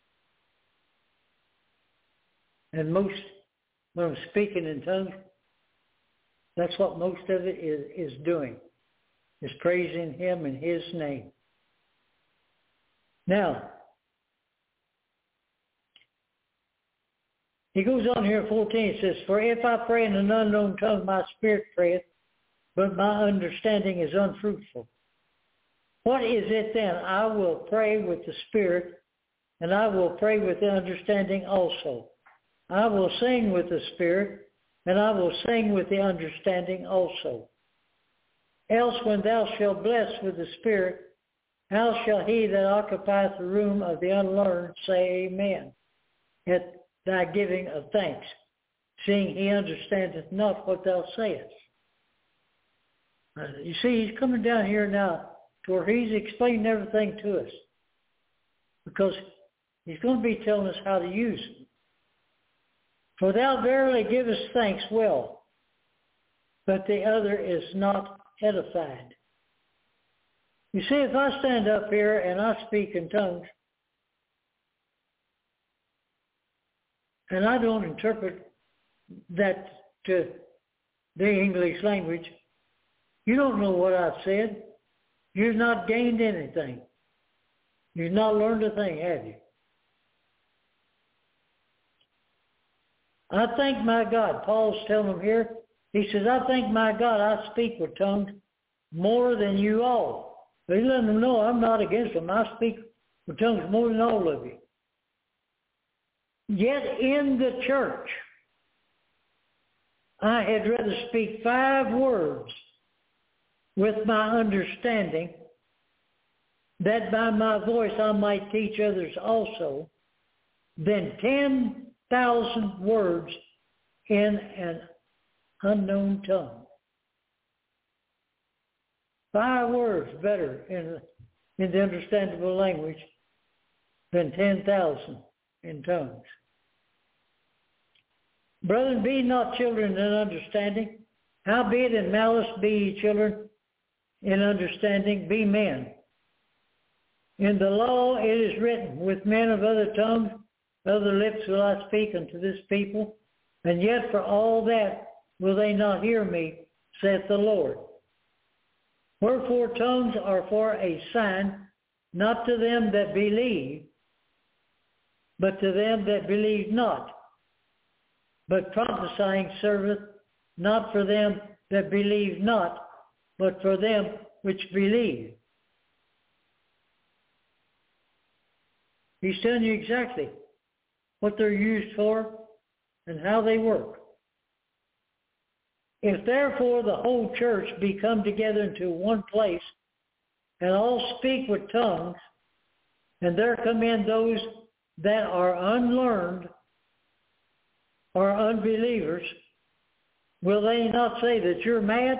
And most, when I'm speaking in tongues, that's what most of it is, is doing, is praising him in his name. Now, he goes on here in fourteen, it says, for if I pray in an unknown tongue, my spirit prayeth, but my understanding is unfruitful. What is it then? I will pray with the spirit, and I will pray with the understanding also. I will sing with the spirit, and I will sing with the understanding also. Else when thou shalt bless with the spirit, how shall he that occupieth the room of the unlearned say amen at thy giving of thanks, seeing he understandeth not what thou sayest? Uh, you see, he's coming down here now to where he's explaining everything to us, because he's going to be telling us how to use it. For thou verily givest thanks well, but the other is not edified. You see, if I stand up here and I speak in tongues, and I don't interpret that to the English language, you don't know what I've said. You've not gained anything. You've not learned a thing, have you? I thank my God. Paul's telling them here, he says, I thank my God I speak with tongues more than you all. But he's letting them know I'm not against them. I speak with tongues more than all of you. Yet in the church, I had rather speak five words with my understanding, that by my voice I might teach others also, than ten thousand words in an unknown tongue. Five words better in, in the understandable language than ten thousand in tongues. Brethren, be not children in understanding. Howbeit in malice be ye children in understanding, be men. In the law it is written, with men of other tongues, other lips will I speak unto this people, and yet for all that will they not hear me, saith the Lord. Wherefore tongues are for a sign, not to them that believe, but to them that believe not. But prophesying serveth not for them that believe not, but for them which believe. He's telling you exactly what they're used for and how they work. If therefore the whole church be come together into one place, and all speak with tongues, and there come in those that are unlearned or unbelievers, will they not say that you're mad?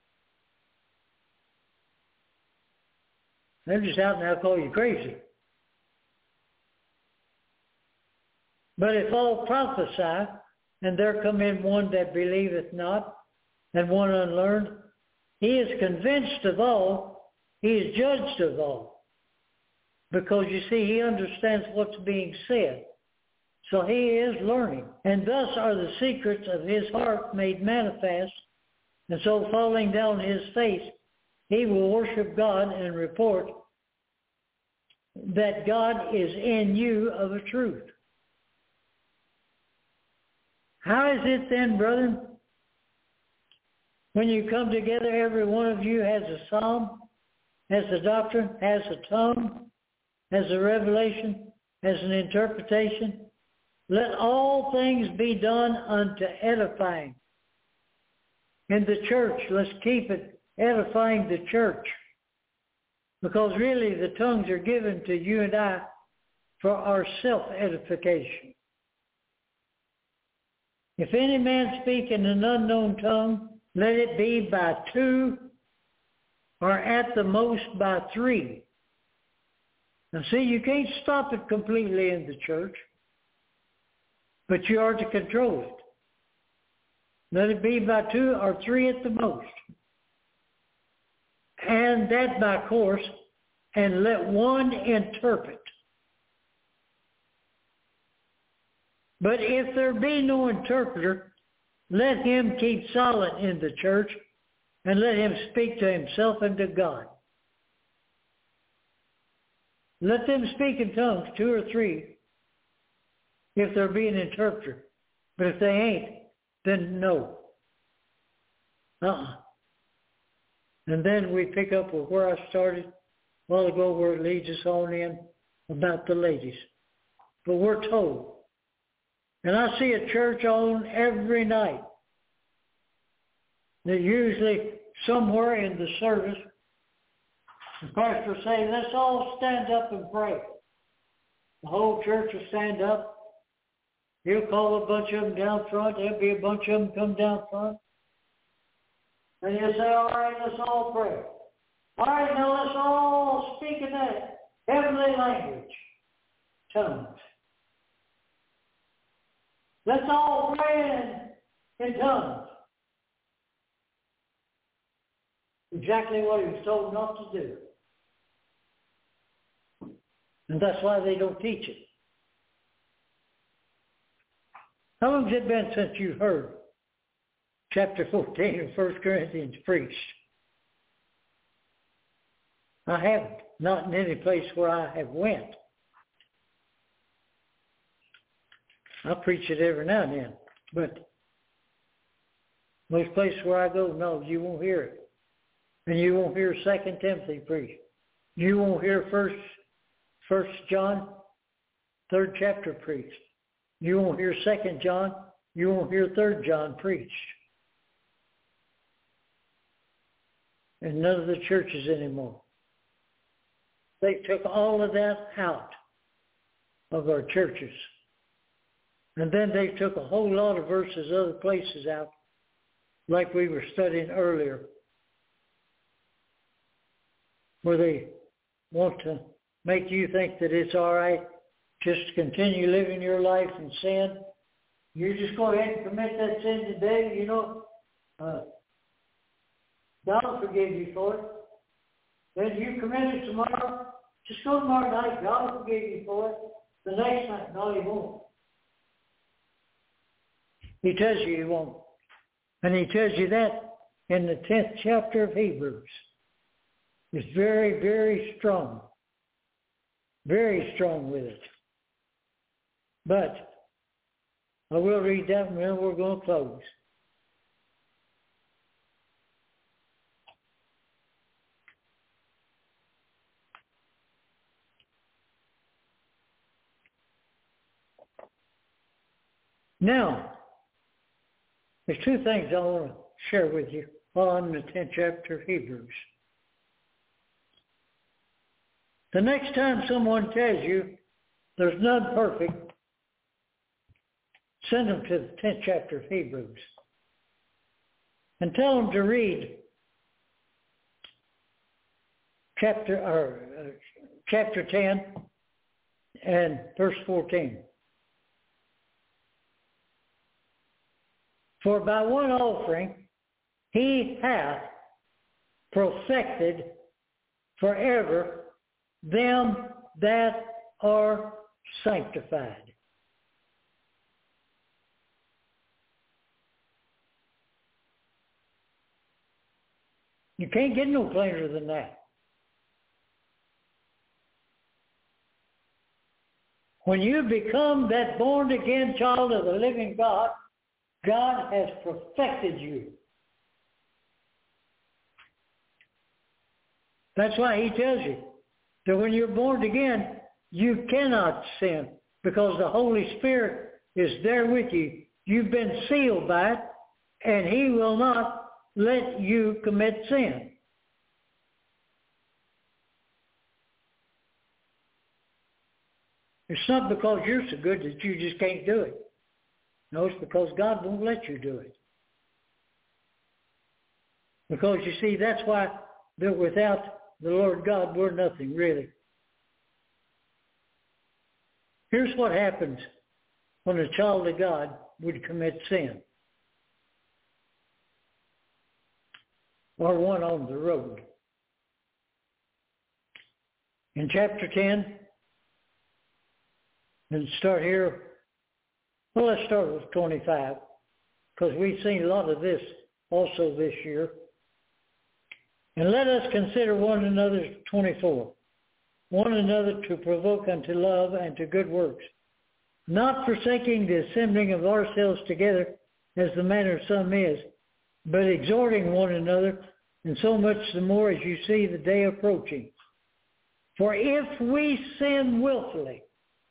They're just out now call you crazy. But if all prophesy, and there come in one that believeth not, and one unlearned, he is convinced of all, he is judged of all. Because you see, he understands what's being said. So he is learning. And thus are the secrets of his heart made manifest. And so falling down his face, he will worship God and report that God is in you of a truth. How is it then, brethren, when you come together, every one of you has a psalm, has a doctrine, has a tongue, has a revelation, has an interpretation? Let all things be done unto edifying. In the church, let's keep it edifying the church. Because really the tongues are given to you and I for our self-edification. If any man speak in an unknown tongue, let it be by two, or at the most by three. Now see, you can't stop it completely in the church, but you are to control it. Let it be by two or three at the most. And that by course, and let one interpret. But if there be no interpreter, let him keep silent in the church, and let him speak to himself and to God. Let them speak in tongues, two or three, if there be an interpreter. But if they ain't, then no. Uh-uh. And then we pick up with where I started a while ago, where it leads us on in about the ladies. But we're told. And I see a church on every night that usually somewhere in the service, the pastor will say, let's all stand up and pray. The whole church will stand up. He'll call a bunch of them down front. There'll be a bunch of them come down front. And he'll say, all right, let's all pray. All right, now let's all speak in that heavenly language, tongues. Let's all pray in, in tongues. Exactly what he was told not to do. And that's why they don't teach it. How long has it been since you heard chapter fourteen of First Corinthians preached? I haven't. Not in any place where I have went. I preach it every now and then. But most places where I go, no, you won't hear it. And you won't hear Second Timothy preached. You won't hear First First John, third chapter preached. You won't hear Second John. You won't hear Third John preached. And none of the churches anymore. They took all of that out of our churches. And then they took a whole lot of verses other places out, like we were studying earlier, where they want to make you think that it's all right just to continue living your life in sin. You just go ahead and commit that sin today, you know, uh, God will forgive you for it. Then you commit it tomorrow, just go tomorrow night, God will forgive you for it. The next night, no, he won't. He tells you he won't. And he tells you that in the tenth chapter of Hebrews. is very, very strong. Very strong with it. But I will read that and then we're going to close. Now, there's two things I want to share with you while I'm in the tenth chapter of Hebrews. The next time someone tells you there's none perfect, send them to the tenth chapter of Hebrews and tell them to read chapter or uh, chapter ten and verse fourteen. For by one offering he hath perfected forever them that are sanctified. You can't get no plainer than that. When you become that born-again child of the living God, God has perfected you. That's why he tells you that when you're born again, you cannot sin because the Holy Spirit is there with you. You've been sealed by it, and he will not let you commit sin. It's not because you're so good that you just can't do it. No, it's because God won't let you do it. Because you see, that's why that without the Lord God, we're nothing really. Here's what happens when a child of God would commit sin. Or one on the road. In chapter ten, and start here, well, let's start with twenty-five, because we've seen a lot of this also this year. And let us consider one another, twenty-four, one another to provoke unto love and to good works, not forsaking the assembling of ourselves together as the manner of some is, but exhorting one another, and so much the more as you see the day approaching. For if we sin willfully,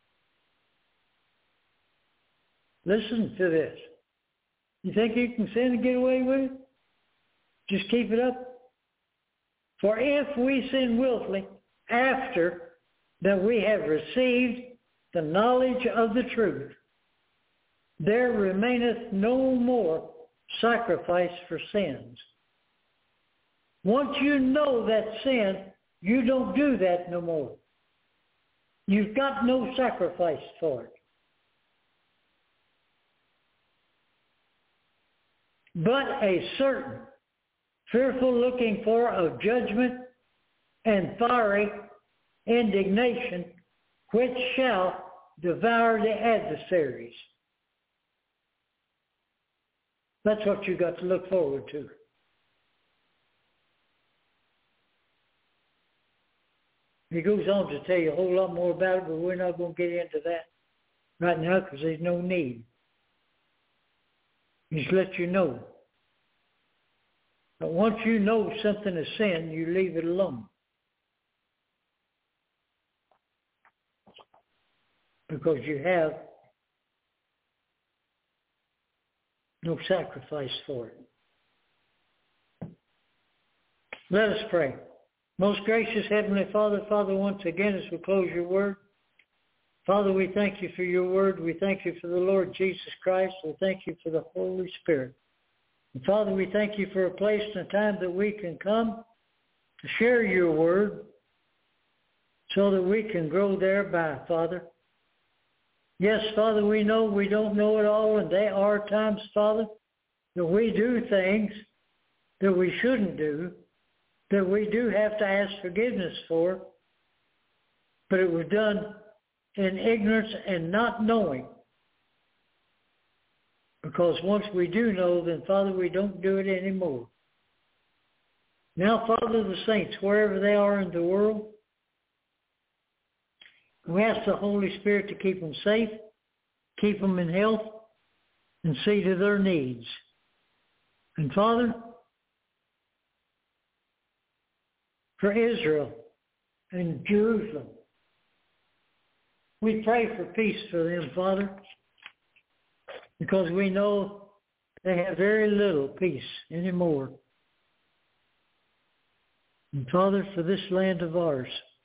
listen to this. You think you can sin and get away with it? Just keep it up. For if we sin willfully, after that we have received the knowledge of the truth, there remaineth no more sacrifice for sins. Once you know that sin, you don't do that no more. You've got no sacrifice for it. But a certain fearful looking for of judgment and fiery indignation, which shall devour the adversaries. That's what you got to look forward to. He goes on to tell you a whole lot more about it, but we're not going to get into that right now because there's no need. He's let you know. But once you know something is sin, you leave it alone. Because you have no sacrifice for it. Let us pray. Most gracious Heavenly Father, Father, once again as we close your word, Father, we thank you for your word. We thank you for the Lord Jesus Christ. We thank you for the Holy Spirit. And Father, we thank you for a place and a time that we can come to share your word so that we can grow thereby, Father. Yes, Father, we know we don't know it all, and there are times, Father, that we do things that we shouldn't do, that we do have to ask forgiveness for, but it was done in ignorance and not knowing. Because once we do know, then, Father, we don't do it anymore. Now, Father, the saints, wherever they are in the world, we ask the Holy Spirit to keep them safe, keep them in health, and see to their needs. And Father, for Israel and Jerusalem, we pray for peace for them, Father, because we know they have very little peace anymore. And Father, for this land of ours,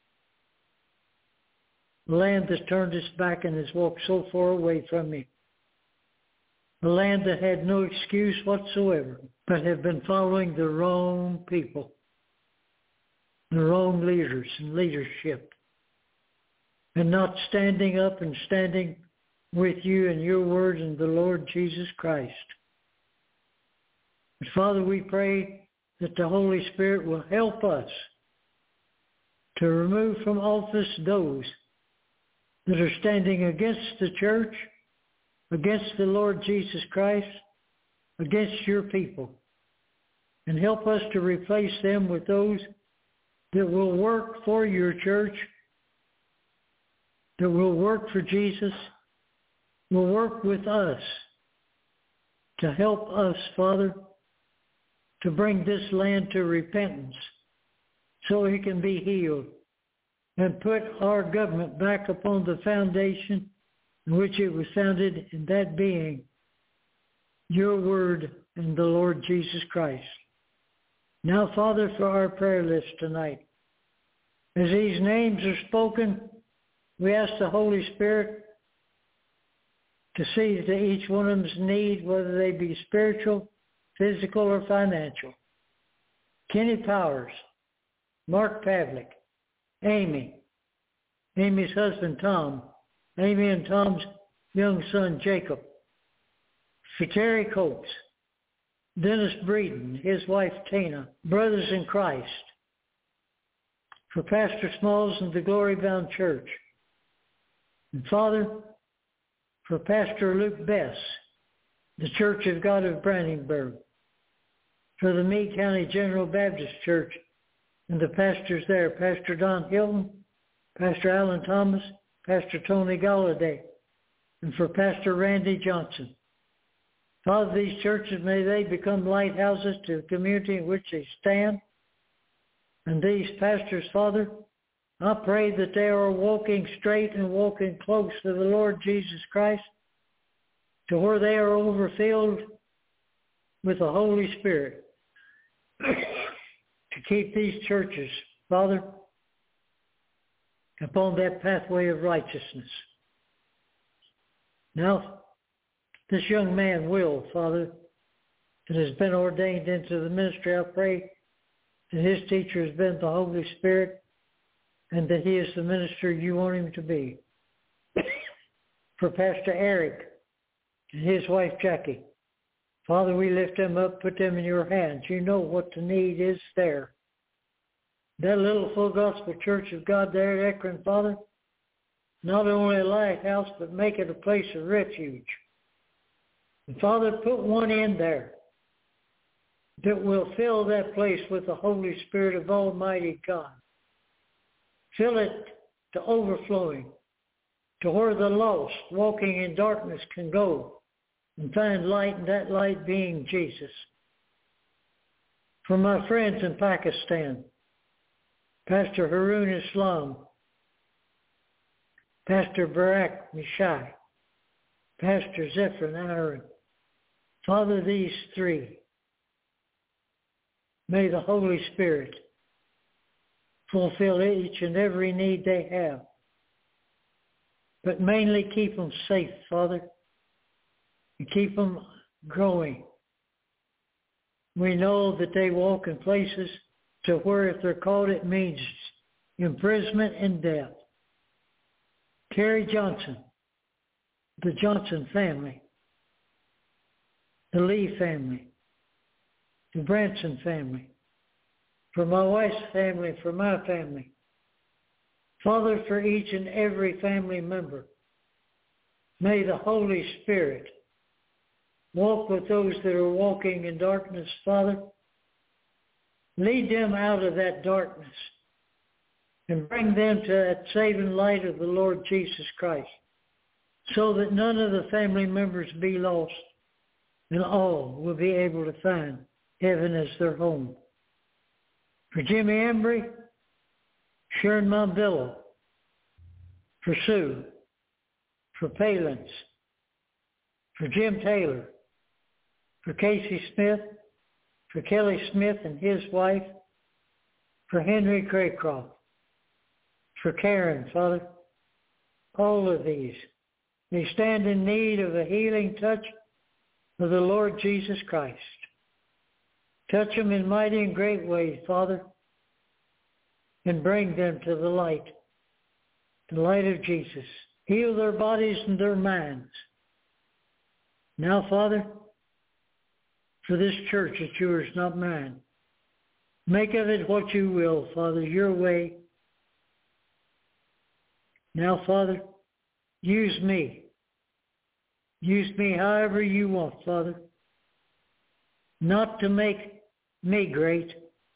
the land that's turned its back and has walked so far away from you, a land that had no excuse whatsoever, but have been following the wrong people, the wrong leaders and leadership, and not standing up and standing with you and your word and the Lord Jesus Christ. But Father, we pray that the Holy Spirit will help us to remove from office those that are standing against the church, against the Lord Jesus Christ, against your people, and help us to replace them with those that will work for your church, that will work for Jesus, will work with us to help us, Father, to bring this land to repentance so it can be healed and put our government back upon the foundation in which it was founded, in that being your word and the Lord Jesus Christ. Now, Father, for our prayer list tonight, as these names are spoken, we ask the Holy Spirit to see to each one of them's need, whether they be spiritual, physical, or financial. Kenny Powers, Mark Pavlik, Amy, Amy's husband Tom, Amy and Tom's young son Jacob, for Terry Coates, Dennis Breeden, his wife Tina, brothers in Christ, for Pastor Smalls and the Glory Bound Church, and Father, for Pastor Luke Bess, the Church of God of Brandenburg, for the Meade County General Baptist Church and the pastors there, Pastor Don Hilton, Pastor Alan Thomas, Pastor Tony Galladay, and for Pastor Randy Johnson. Father, these churches, may they become lighthouses to the community in which they stand. And these pastors, Father, I pray that they are walking straight and walking close to the Lord Jesus Christ, to where they are overfilled with the Holy Spirit to keep these churches, Father, upon that pathway of righteousness. Now, this young man, Will, Father, that has been ordained into the ministry, I pray that his teacher has been the Holy Spirit and that he is the minister you want him to be. For Pastor Eric and his wife Jackie, Father, we lift them up, put them in your hands. You know what the need is there. That little Full Gospel Church of God there at Akron, Father, not only a lighthouse, but make it a place of refuge. And Father, put one in there that will fill that place with the Holy Spirit of Almighty God. Fill it to overflowing, to where the lost walking in darkness can go and find light, and that light being Jesus. For my friends in Pakistan, Pastor Harun Islam, Pastor Barak Mishai, Pastor Zephyr Aaron, Father, these three, may the Holy Spirit fulfill each and every need they have, but mainly keep them safe, Father, and keep them growing. We know that they walk in places to where if they're caught, it means imprisonment and death. Terry Johnson, the Johnson family, the Lee family, the Branson family, for my wife's family, for my family. Father, for each and every family member, may the Holy Spirit walk with those that are walking in darkness, Father, Lead them out of that darkness and bring them to that saving light of the Lord Jesus Christ, so that none of the family members be lost and all will be able to find heaven as their home. For Jimmy Embry, Sharon Monvillo, for Sue, for Palins, for Jim Taylor, for Casey Smith, for Kelly Smith and his wife, for Henry Craycroft, for Karen, Father, all of these, they stand in need of a healing touch of the Lord Jesus Christ. Touch them in mighty and great ways, Father, and bring them to the light, the light of Jesus. Heal their bodies and their minds. Now, Father, for this church is yours, not mine. Make of it what you will, Father, your way. Now, Father, use me. Use me however you want, Father. Not to make me great,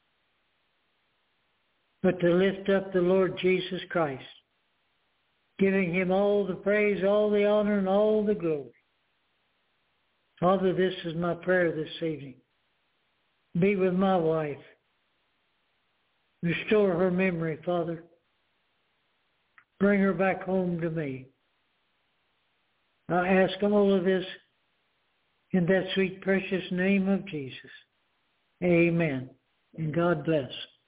but to lift up the Lord Jesus Christ, giving him all the praise, all the honor, and all the glory. Father, this is my prayer this evening. Be with my wife. Restore her memory, Father. Bring her back home to me. I ask all of this in that sweet, precious name of Jesus. Amen. And God bless.